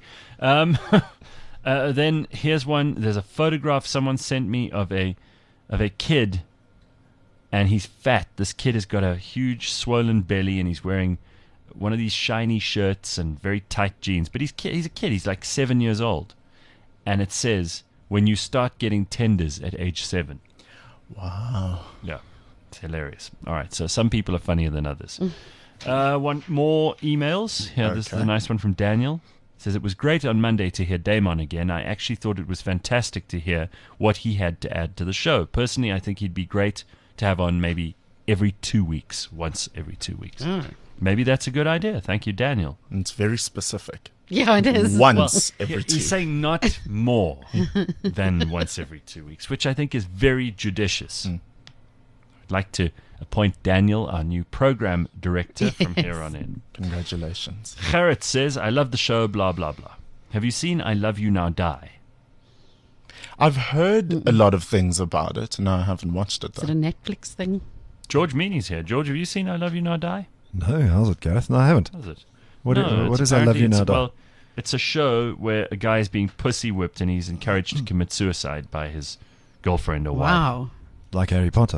Then here's one. There's a photograph someone sent me of a kid, and he's fat. This kid has got a huge swollen belly, and he's wearing one of these shiny shirts and very tight jeans. But he's a kid. He's like 7 years old, and it says, "When you start getting tenders at age 7." Wow. Yeah, it's hilarious. All right, so some people are funnier than others. One more emails. Here, this is a nice one from Daniel. It says, it was great on Monday to hear Damon again. I actually thought it was fantastic to hear what he had to add to the show. Personally, I think he'd be great to have on maybe every 2 weeks, once every 2 weeks. Maybe that's a good idea. Thank you, Daniel. It's very specific. Yeah, it is. Once every two. He's saying not more than once every 2 weeks, which I think is very judicious. I'd like to appoint Daniel, our new program director, from here on in. Congratulations. Gerrit says, I love the show, blah, blah, blah. Have you seen I Love You Now Die? I've heard a lot of things about it. No, I haven't watched it, Is it though. a Netflix thing? George Meany's here. George, have you seen I Love You Now Die? No, how's it, Gareth? No, I haven't. How's it? What it's is I Love You apparently- Now Die? Well, it's a show where a guy is being pussy whipped and he's encouraged to commit suicide by his girlfriend or wife. Wow. Like Harry Potter.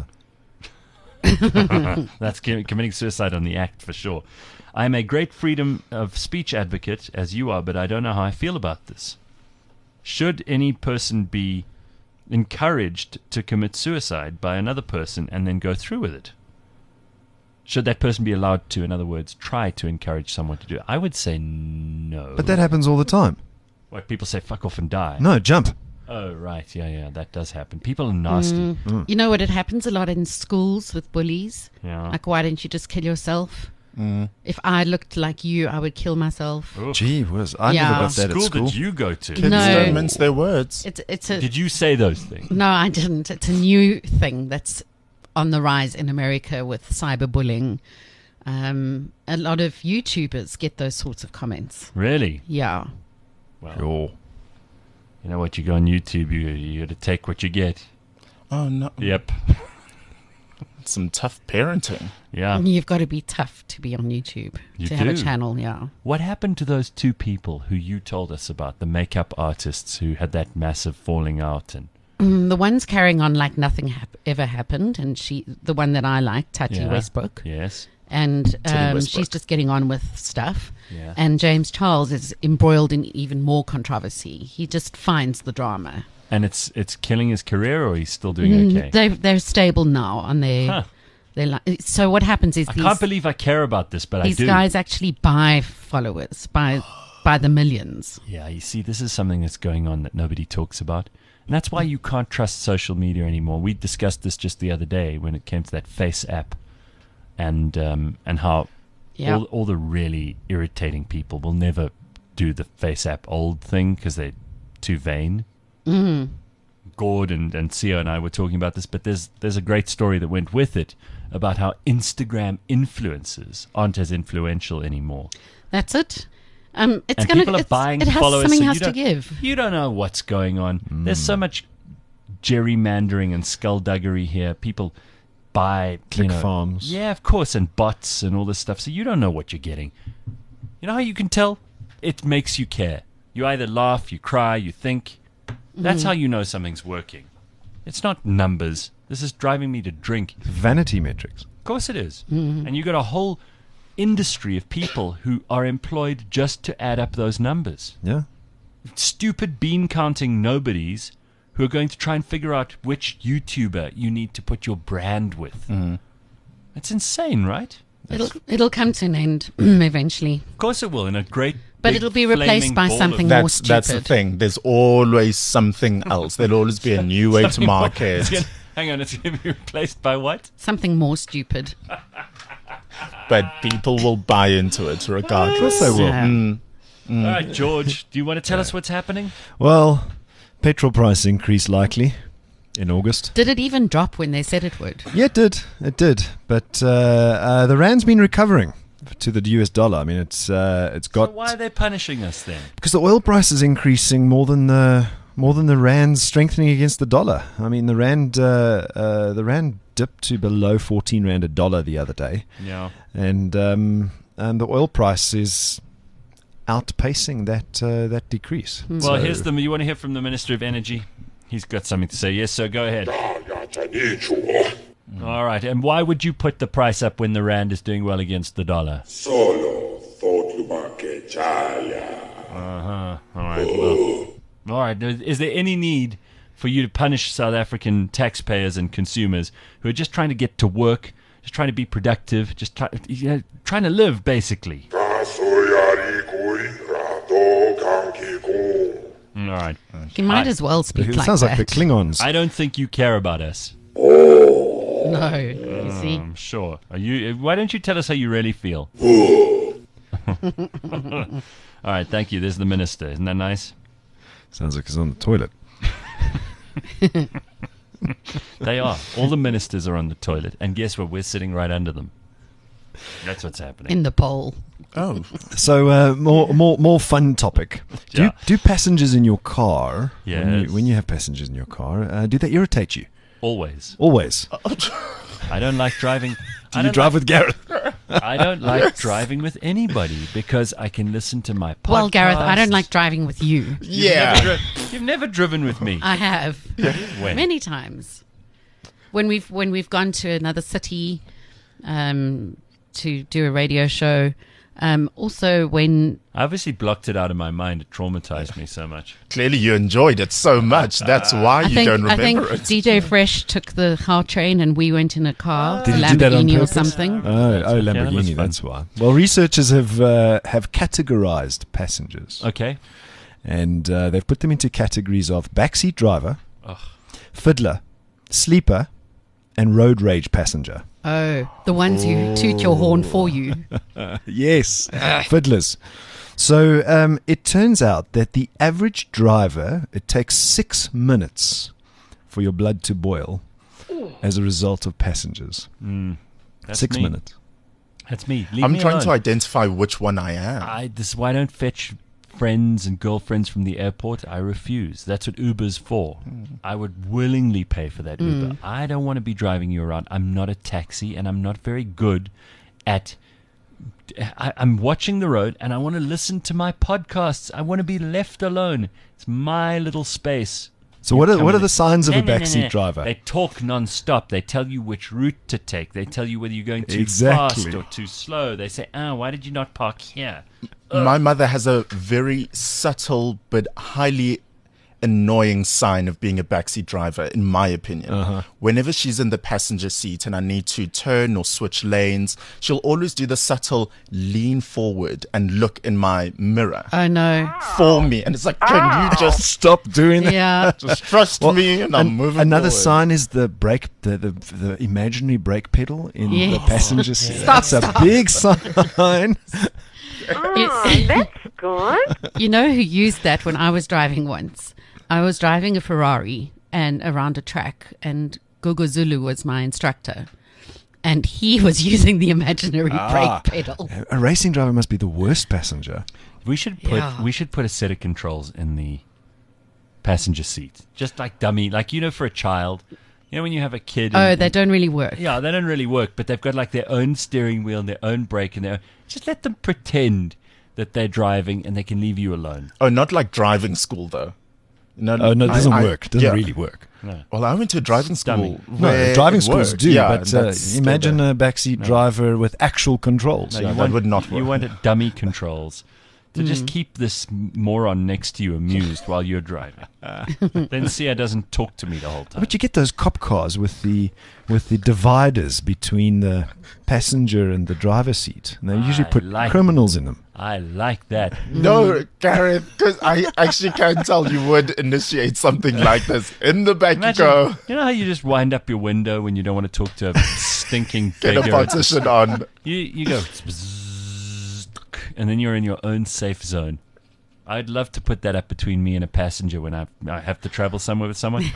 That's committing suicide on the act for sure. I am a great freedom of speech advocate, as you are, but I don't know how I feel about this. Should any person be encouraged to commit suicide by another person and then go through with it? Should that person be allowed to, in other words, try to encourage someone to do it? I would say no. But that happens all the time. What, people say fuck off and die? No, jump. Oh, right. Yeah, that does happen. People are nasty. You know what? It happens a lot in schools with bullies. Yeah. Like, why don't you just kill yourself? If I looked like you, I would kill myself. Oof. Gee whiz. I Yeah. never What got that at school school. did you go to? Kids No. don't mince their words. It's a Did you say those things? no, I didn't. It's a new thing that's on the rise in America with cyberbullying. A lot of YouTubers get those sorts of comments. Really? Yeah. Well, Sure. you know what? You go on YouTube, you got to take what you get. Oh, no. Yep. Some tough parenting. Yeah. You've got to be tough to be on YouTube, You to have a do. channel, yeah. What happened to those two people who you told us about, the makeup artists who had that massive falling out? And The one's carrying on like nothing ever happened, and the one that I like, Tati Yeah. Westbrook, yes. and Westbrook. she's just getting on with stuff. Yeah. And James Charles is embroiled in even more controversy. He just finds the drama. And it's killing his career, or he's still doing okay? They're stable now on their. Huh. So what happens is I can't believe I care about this, but I these do. guys actually buy followers by the millions. Yeah, you see, this is something that's going on that nobody talks about. And that's why you can't trust social media anymore. We discussed this just the other day when it came to that Face app and how Yeah. all the really irritating people will never do the Face app old thing because they're too vain. Gord and Sia and I were talking about this, but there's a great story that went with it about how Instagram influencers aren't as influential anymore. That's it. It's And gonna. people are buying it has followers. something so has you to don't- give. You don't know what's going on. There's so much gerrymandering and skullduggery here. People buy Click farms. Yeah, of course, and bots and all this stuff. So you don't know what you're getting. You know how you can tell? it makes you care. You either laugh, you cry, you think. That's how you know something's working. It's not numbers. This is driving me to drink. Vanity metrics. Of course it is. And you got a whole industry of people who are employed just to add up those numbers. Yeah. Stupid bean counting nobodies who are going to try and figure out which YouTuber you need to put your brand with. It's insane, right? It'll come to an end eventually. Of course it will, in a great But big it'll be replaced flaming by ball of- something more That's the stupid. thing. There's always something else. There'll always be a new way to Something more- market. it's gonna- Hang on, it's going to be replaced by what? Something more stupid. But people will buy into it regardless. They will. Yeah. All right, George, do you want to tell us what's happening? Well, petrol price increase likely in August. Did it even drop when they said it would? Yeah, it did. It did. But the rand's been recovering to the US dollar. I mean, it's got So why are they punishing us then? because the oil price is increasing more than the rand's strengthening against the dollar. I mean, the rand dipped to below 14 rand a dollar the other day, Yeah. and the oil price is outpacing that decrease. Well, So- here's the. You want to hear from the Minister of Energy? He's got something to say. Yes, sir. Go ahead. All right. And why would you put the price up when the rand is doing well against the dollar? Solo thought All right. Well, all right. Is there any need for you to punish South African taxpayers and consumers who are just trying to get to work, just trying to be productive, just trying to live, basically? All right. You might as well speak it like sounds that. like the Klingons. I don't think you care about us. No, you see. I'm sure. Are you? Why don't you tell us how you really feel? All right. Thank you. There's the minister. Isn't that nice? Sounds like he's on the toilet. They are. All the ministers are on the toilet, and guess what? We're sitting right under them. That's what's happening. In the poll. Oh, So more fun topic. Yeah. Do passengers in your car Yes. when you have passengers in your car do they irritate you? Always. Always. I don't like driving. Do you drive with Gareth? I don't like driving with anybody because I can listen to my podcast. Well, Gareth, I don't like driving with you. yeah. You've never driven with me. I have When? many times. When we've gone to another city to do a radio show. Also, when I obviously blocked it out of my mind. It traumatized me so much. Clearly you enjoyed it so much. That's why you don't I think remember it. DJ Fresh took the car train and we went in a car, Did a he do that on Lamborghini or purpose? something. Oh, that was Lamborghini. fun. That's why. Well, researchers have categorized passengers, Okay. and they've put them into categories of backseat driver, fiddler, sleeper, and road rage passenger. Oh, the ones who toot your horn for you. Yes, fiddlers. So it turns out that the average driver, it takes 6 minutes for your blood to boil as a result of passengers. That's 6 me. minutes. That's me. Leave I'm me trying to alone. identify which one I am. This is why I don't fetch friends and girlfriends from the airport. I refuse. That's what Uber's for. I would willingly pay for that Uber. I don't want to be driving you around. I'm not a taxi, and I'm not very good at. I'm watching the road, and I want to listen to my podcasts. I want to be left alone. It's my little space. So what are Come in. the signs of No, a no, no, backseat no. driver? They talk non-stop. They tell you which route to take. They tell you whether you're going too Exactly. fast or too slow. They say, why did you not park here? My mother has a very subtle but highly annoying sign of being a backseat driver, in my opinion. Whenever she's in the passenger seat and I need to turn or switch lanes, she'll always do the subtle lean forward and look in my mirror Oh, no. for me. And it's like, can you just Stop doing that. Yeah. just trust me? And I'm moving Another forward. sign is the brake, the imaginary brake pedal in the Yes. passenger seat. Stop, That's a big sign. That's good. You know who used that when I was driving once? I was driving a Ferrari and around a track, and Gogo Zulu was my instructor. And he was using the imaginary brake pedal. A racing driver must be the worst passenger. We should Yeah. put a set of controls in the passenger seat, just like dummy, like for a child. You know when you have a kid. Oh, and- they don't really work. Yeah, they don't really work, but they've got like their own steering wheel and their own brake and just let them pretend that they're driving and they can leave you alone. Oh, not like driving school though. No, Oh no, it doesn't work. It doesn't really work. No. Well, I went to a driving school. No, where driving it schools worked. do, Yeah, but that's imagine still a backseat driver with actual controls. No, Yeah, you that want, would not You work. want a dummy controls to just keep this moron next to you amused while you're driving. Then Sia doesn't talk to me the whole time. But you get those cop cars with the dividers between the passenger and the driver's seat. And they usually I put like criminals in them. I like that. No, Gareth, because I actually can tell you would initiate something like this. In the back Imagine, you go, you know how you just wind up your window when you don't want to talk to a stinking get beggar? a partition on. You go, and then you're in your own safe zone. I'd love to put that up between me and a passenger when I have to travel somewhere with someone.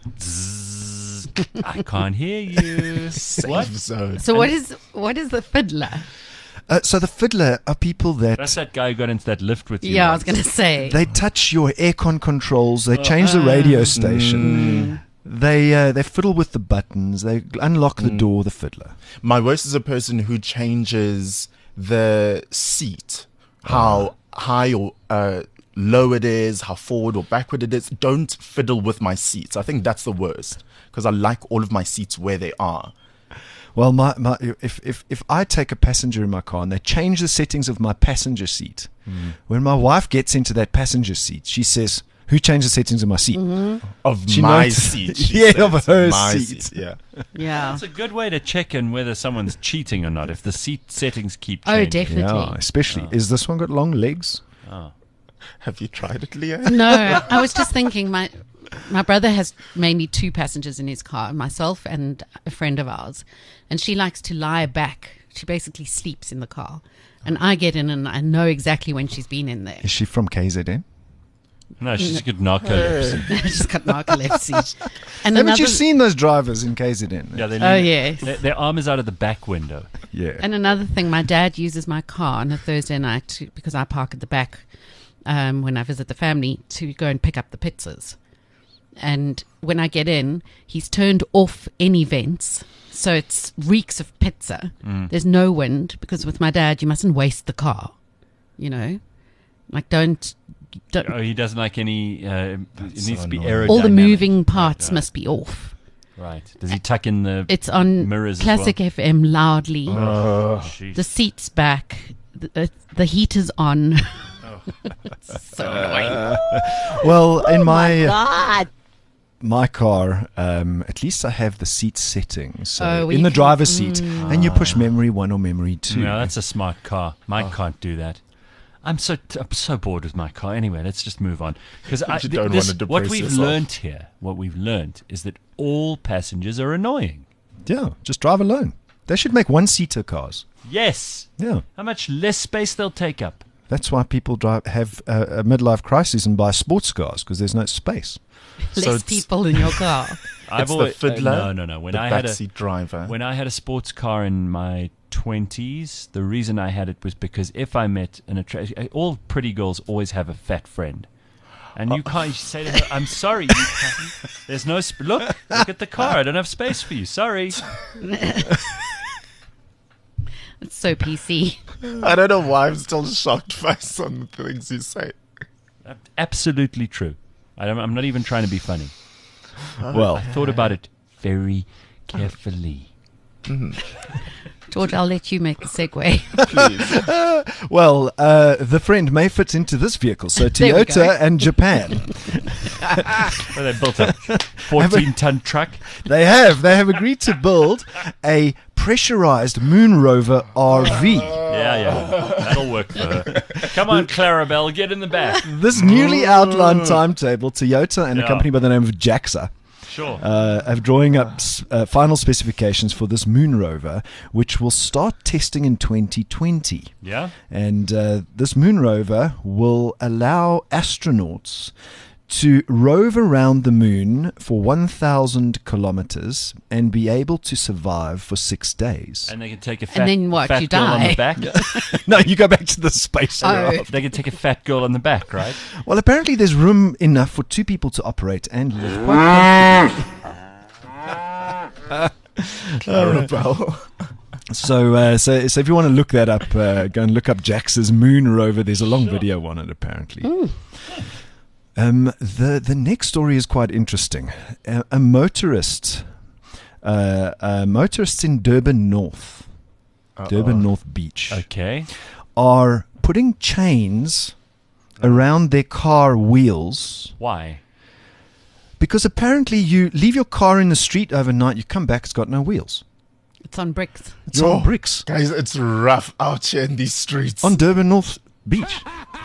I can't hear you. What? Safe zone. So what is the fiddler? So the fiddler are people That's that guy who got into that lift with you. Yeah, I was once. going to say. they touch your aircon controls. They change the radio station. They fiddle with the buttons. They unlock the door. The fiddler. My worst is a person who changes the seat, how high or low it is, how forward or backward it is. Don't fiddle with my seats. I think that's the worst because I like all of my seats where they are. Well, if I take a passenger in my car and they change the settings of my passenger seat, when my wife gets into that passenger seat, she says, "Who changed the settings of my seat?" Of She my knows- seat. she Yeah, says. of her My seat. Yeah. Yeah. That's a good way to check in whether someone's cheating or not. If the seat settings keep Oh, changing. definitely. Yeah, especially. Is this one got long legs? Have you tried it, Leah? No, I was just thinking my brother has mainly two passengers in his car, myself and a friend of ours, and she likes to lie back. She basically sleeps in the car, and I get in and I know exactly when she's been in there. Is she from KZN? No, she's got narcolepsy. She's got narcolepsy. And Haven't you seen those drivers in KZN? Yeah, they Oh, lean- yes. Their arm is out of the back window. Yeah. And another thing, my dad uses my car on a Thursday night because I park at the back when I visit the family to go and pick up the pizzas. And when I get in, he's turned off any vents, so it reeks of pizza. There's no wind because with my dad, you mustn't waste the car. You know, like don't Oh, he doesn't like any. It needs so to be annoying. aerodynamic. all the moving parts Right. must be off. Right. Does he tuck in the It's on mirrors Classic as FM loudly. well? Jeez. The seat's back. The heater's on. It's so annoying. Well, in my God. my car, at least I have the seat settings. So Oh, in you the can- driver's seat, and you push memory 1 or memory 2. No, that's a smart car. Mine can't do that. I'm so bored with my car. Anyway, let's just move on because You don't wanna depress what we've yourself. learnt here, what we've learnt is that all passengers are annoying. Yeah, just drive alone. They should make one-seater cars. Yes. Yeah, How much less space they'll take up. that's why people have a midlife crisis and buy sports cars because there's no space. So Less it's- people in your car. It's the fiddler, no. When the I had backseat driver. when I had a sports car in my 20s, the reason I had it was because if I met an all pretty girls always have a fat friend. And you can't say to her, "I'm sorry, you can't. There's no look at the car. I don't have space for you. Sorry." It's so PC. I don't know why I'm still shocked by some of the things you say. Absolutely true. I'm not even trying to be funny. Well, I thought about it very carefully. George, I'll let you make the segue. the friend may fit into this vehicle. So There we go. Toyota and Japan, Well, they built a 14-ton truck. they have agreed to build a pressurized moon rover RV. Yeah. That'll work for her. Come on, Clarabelle, get in the back. This newly outlined timetable, Toyota and a Yeah. company by the name of JAXA Sure. are drawing up final specifications for this moon rover, which will start testing in 2020. Yeah? And this moon rover will allow astronauts to rove around the moon for 1,000 kilometers and be able to survive for 6 days. And they can take a fat, then what, fat you girl on the die? back. No, you go back to the space Oh. aircraft. They can take a fat girl on the back, right? Well, apparently there's room enough for 2 people to operate and live quite comfortably. Clarabelle. So if you want to look that up, go and look up Jax's moon rover. There's a long video on it, apparently. The next story is quite interesting. A motorist, motorists in Durban North, Durban North Beach, Okay. are putting chains around their car wheels Why? because apparently you leave your car in the street overnight, you come back, it's got no wheels. It's on bricks. It's on bricks. Guys, it's rough out here in these streets. On Durban North Beach.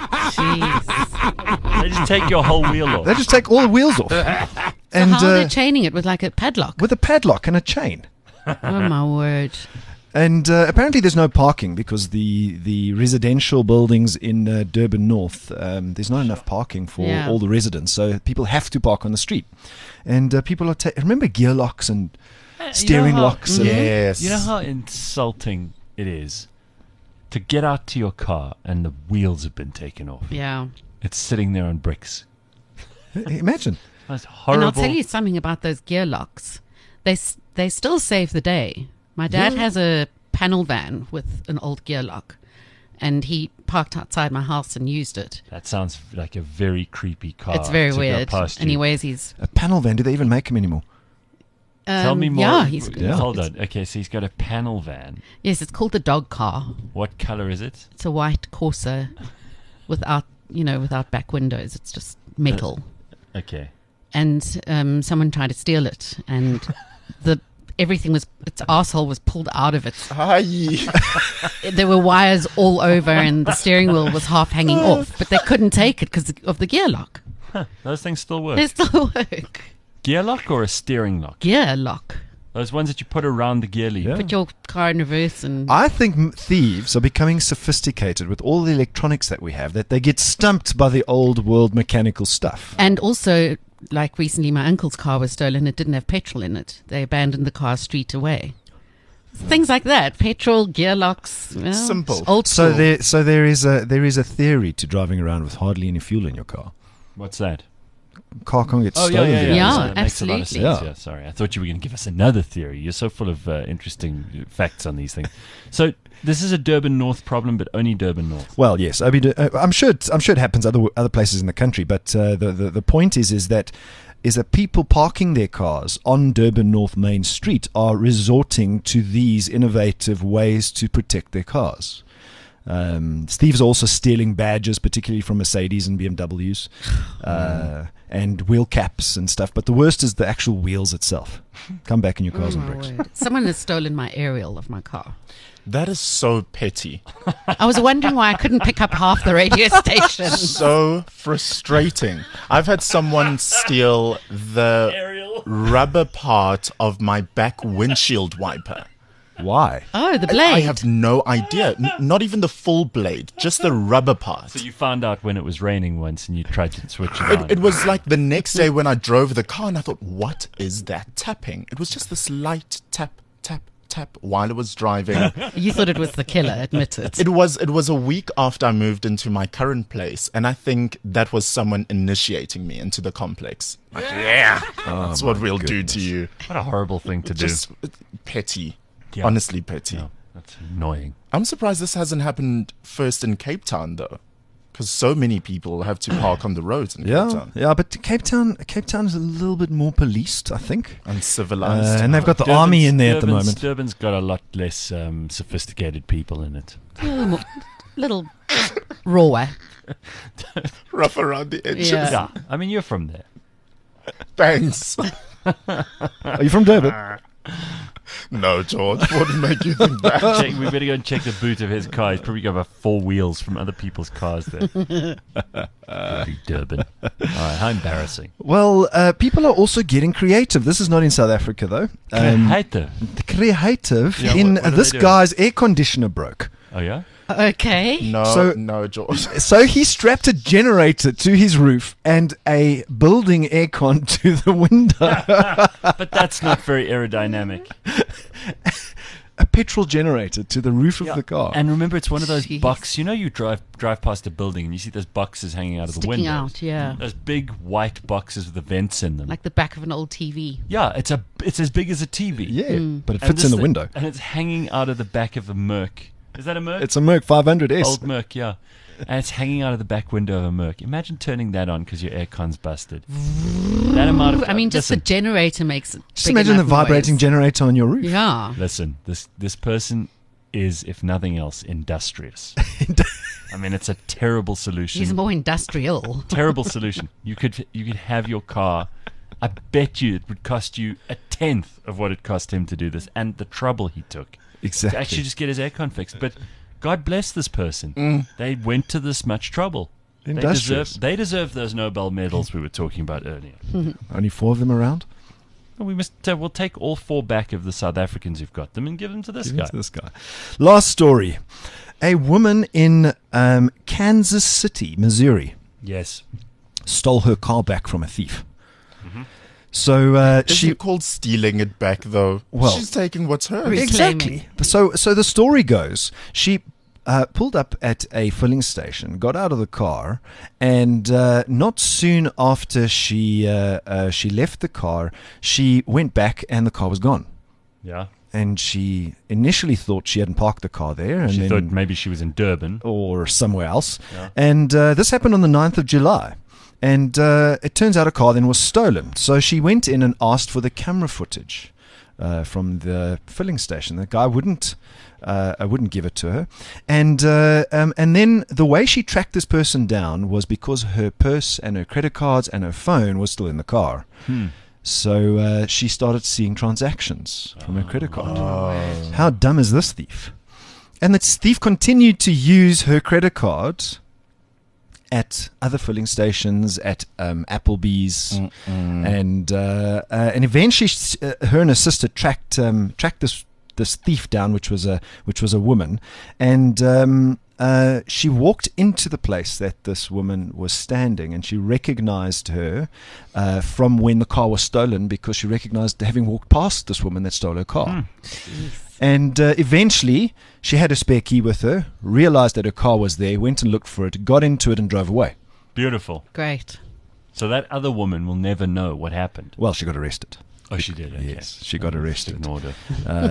Jeez. They just take your whole wheel off. They just take all the wheels off. And How are they chaining it with like a padlock? with a padlock and a chain. Oh my word. And apparently there's no parking because the residential buildings in Durban North, there's not enough parking for all the residents. So people have to park on the street. And people are remember gear locks and steering locks. And Yes. You know how insulting it is to get out to your car and the wheels have been taken off. Yeah. It's sitting there on bricks. Imagine. That's horrible. And I'll tell you something about those gear locks. They still save the day. My dad has a panel van with an old gear lock, and he parked outside my house and used it. That sounds like a very creepy car. It's very to go weird. past And he you. wears his... A panel van, do they even make them anymore? Tell me more. Yeah, he's Hold on. Okay, so he's got a panel van. Yes, it's called the dog car. What color is it? It's a white Corsa without back windows. It's just metal. Okay. And someone tried to steal it, and its arsehole was pulled out of it. There were wires all over, and the steering wheel was half hanging off, but they couldn't take it because of the gear lock. Those things still work. They still work. Gear lock or a steering lock? Gear lock. Those ones that you put around the gear lever. Yeah. Put your car in reverse and... I think thieves are becoming sophisticated with all the electronics that we have, that they get stumped by the old world mechanical stuff. And also, like recently, my uncle's car was stolen. It didn't have petrol in it. They abandoned the car street away. Things like that. Petrol, gear locks. Well, Simple. Old school. There is a theory to driving around with hardly any fuel in your car. What's that? Car can't get Oh, stolen. yeah. Yeah, That makes a lot of sense. absolutely. Yeah, sorry. I thought you were going to give us another theory. You're so full of interesting facts on these things. So this is a Durban North problem, but only Durban North. Well, yes. I mean, I'm sure it happens other places in the country, but the point is that people parking their cars on Durban North Main Street are resorting to these innovative ways to protect their cars. Thieves are also stealing badges, particularly from Mercedes and BMWs, and wheel caps and stuff. But the worst is the actual wheels itself. Come back in your cars on my bricks. word. Someone has stolen my aerial of my car. That is so petty. I was wondering why I couldn't pick up half the radio station. So frustrating. I've had someone steal the rubber part of my back windshield wiper. Why? Oh, the blade. I have no idea. Not even the full blade, just the rubber part. So you found out when it was raining once and you tried to switch it on. It was like the next day when I drove the car and I thought, what is that tapping? It was just this light tap, tap, tap while I was driving. You thought it was the killer, admit it. It was a week after I moved into my current place, and I think that was someone initiating me into the complex. Like, that's what we'll do to you. What a horrible thing to Just petty. Yeah. Honestly petty. do. No, that's annoying. I'm surprised this hasn't happened first in Cape Town, though. Because so many people have to park on the roads in Cape Town. Yeah, but Cape Town is a little bit more policed, I think. And civilized. And they've got the army in there at the moment. Durban's got a lot less sophisticated people in it. Little raw. rough around the edges. Yeah. Yeah, I mean, you're from there. Thanks. Are you from Durban? No, George. Wouldn't make you think that. We better go and check the boot of his car. He's probably got about 4 wheels from other people's cars there. Bloody Durban. All right, how embarrassing. Well, people are also getting creative. This is not in South Africa, though. Creative. Creative Yeah, in what are this they doing? guy's air conditioner broke. Oh, yeah? Okay. No, George. So he strapped a generator to his roof and a building aircon to the window. But that's not very aerodynamic. petrol generator to the roof of the car. And remember, it's one of those Jeez. boxes. You know, you drive past a building and you see those boxes hanging out of the Sticking windows. out, yeah. Those big white boxes with the vents in them. Like the back of an old TV. Yeah, it's as big as a TV. Yeah, but it And fits this in the thing- window. And it's hanging out of the back of a Merc. Is that a Merc? It's a Merc 500S. Old Merc, yeah. And it's hanging out of the back window of a Merc. Imagine turning that on because your aircon's busted. That amount of... I mean, just the listen, generator makes it. Just big imagine the enough vibrating noise. generator on your roof. Yeah. listen, this person is, if nothing else, industrious. I mean, it's a terrible solution. He's more industrial. Terrible solution. You could have your car. I bet you it would cost you a tenth of what it cost him to do this, and the trouble he took Exactly. to actually just get his aircon fixed. But God bless this person. They went to this much trouble. Industrious. They deserve those Nobel medals we were talking about earlier. Only 4 of them around. Well, we'll take all 4 back of the South Africans who've got them and give them to this Give guy. it to this guy. Last story. A woman in Kansas City, Missouri, Yes. stole her car back from a thief. So Is she it called stealing it back, though? Well- She's taking what's hers. Reclaiming. exactly. So the story goes, she pulled up at a filling station, got out of the car, and not soon after she left the car, she went back and the car was gone. Yeah. And she initially thought she hadn't parked the car there, and She then thought maybe she was in Durban. or somewhere else. Yeah. And this happened on the 9th of July. And it turns out a car then was stolen. So she went in and asked for the camera footage from the filling station. The guy wouldn't give it to her. And then the way she tracked this person down was because her purse and her credit cards and her phone was still in the car. So she started seeing transactions from her credit card. How dumb is this thief? And the thief continued to use her credit card at other filling stations, at Applebee's, and eventually her and her sister tracked this thief down, which was a woman, and she walked into the place that this woman was standing, and she recognized her from when the car was stolen, because she recognized having walked past this woman that stole her car. And eventually, she had a spare key with her, realized that her car was there, went and looked for it, got into it, and drove away. Beautiful. Great. So that other woman will never know what happened. Well, she got arrested. Oh, she did. Okay. Yes, she got arrested. Ignored her.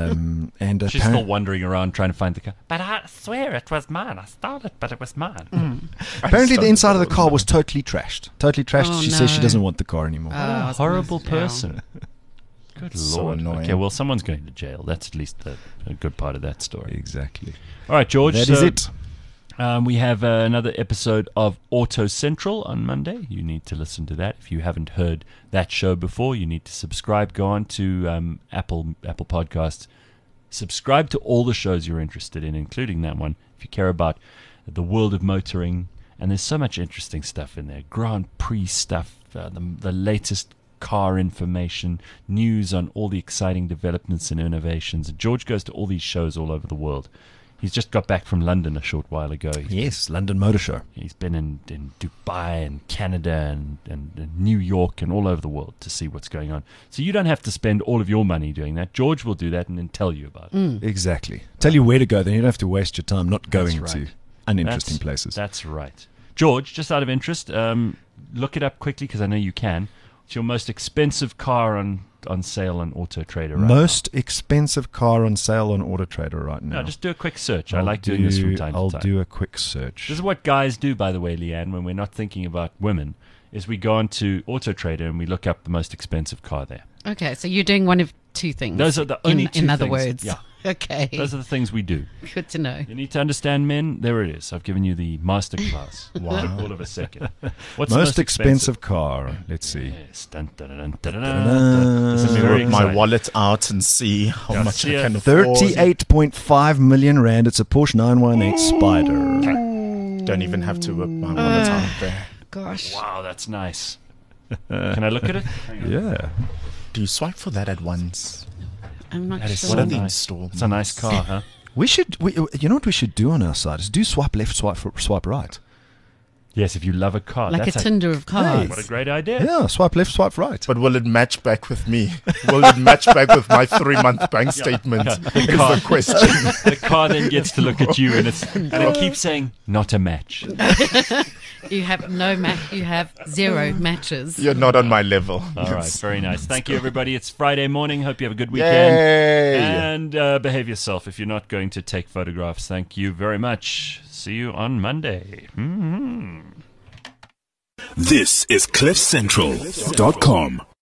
And She's still wandering around trying to find the car. But I swear it was mine. I stole it, but it was mine. apparently the inside of the car was totally trashed. Totally trashed. Oh, she says she no. doesn't want the car anymore. What a I was horrible gonna- yeah. person. Good So Lord. annoying. Okay, well, someone's going to jail. That's at least a good part of that story. Exactly. All right, George. That so, is it. We have another episode of Auto Central on Monday. You need to listen to that. If you haven't heard that show before, you need to subscribe. Go on to Apple Podcasts. Subscribe to all the shows you're interested in, including that one. If you care about the world of motoring, and there's so much interesting stuff in there. Grand Prix stuff, the latest car information, news on all the exciting developments and innovations. George goes to all these shows all over the world. He's just got back from London a short while ago. Yes, London Motor Show. He's been in Dubai and Canada and New York and all over the world to see what's going on. So you don't have to spend all of your money doing that. George will do that and then tell you about it. Exactly. Tell you where to go, then you don't have to waste your time not going That's to right. uninteresting places. That's right. George, just out of interest, look it up quickly because I know you can. It's your most expensive car on sale on Auto Trader right Most expensive car on sale on Auto Trader right now. now. No, just do a quick search. I I'll like doing this from time I'll to time. do a quick search. This is what guys do, by the way, Leanne, when we're not thinking about women, is we go onto Auto Trader and we look up the most expensive car there. Okay, so you're doing one of two things. Those are the only two In other things. words. Yeah. Okay. Those are the things we do. Good to know. You need to understand men. There it is. I've given you the master class. Wow. All of a second. What's most the expensive car. Let's see. Yes. Dun, dun, dun, dun, dun, dun. This is Let me very rip my exciting. wallet out and see how Yeah, much see I ya. can afford. 38.5 million rand. It's a Porsche 918 Spider. Don't even have to whip my wallet out there. Gosh. Wow, that's nice. Can I look at it? Hang on. Yeah. Do you swipe for that at once? I'm not That is sure. What so are the nice. installments? It's a nice car, huh? You know what we should do on our side is do swipe left, swipe right. Yes, if you love a car. Like that's a Tinder of cars. What a great idea. Yeah, swipe left, swipe right. But will it match back with me? Will it match back with my 3-month bank statement? Is the question. The car then gets to look at you and it keeps saying, not a match. You have no match. You have 0 matches. You're not on my level. All right, very nice. Thank you, everybody. It's Friday morning. Hope you have a good weekend. Yay. And behave yourself if you're not going to take photographs. Thank you very much. See you on Monday. This is CliffCentral.com.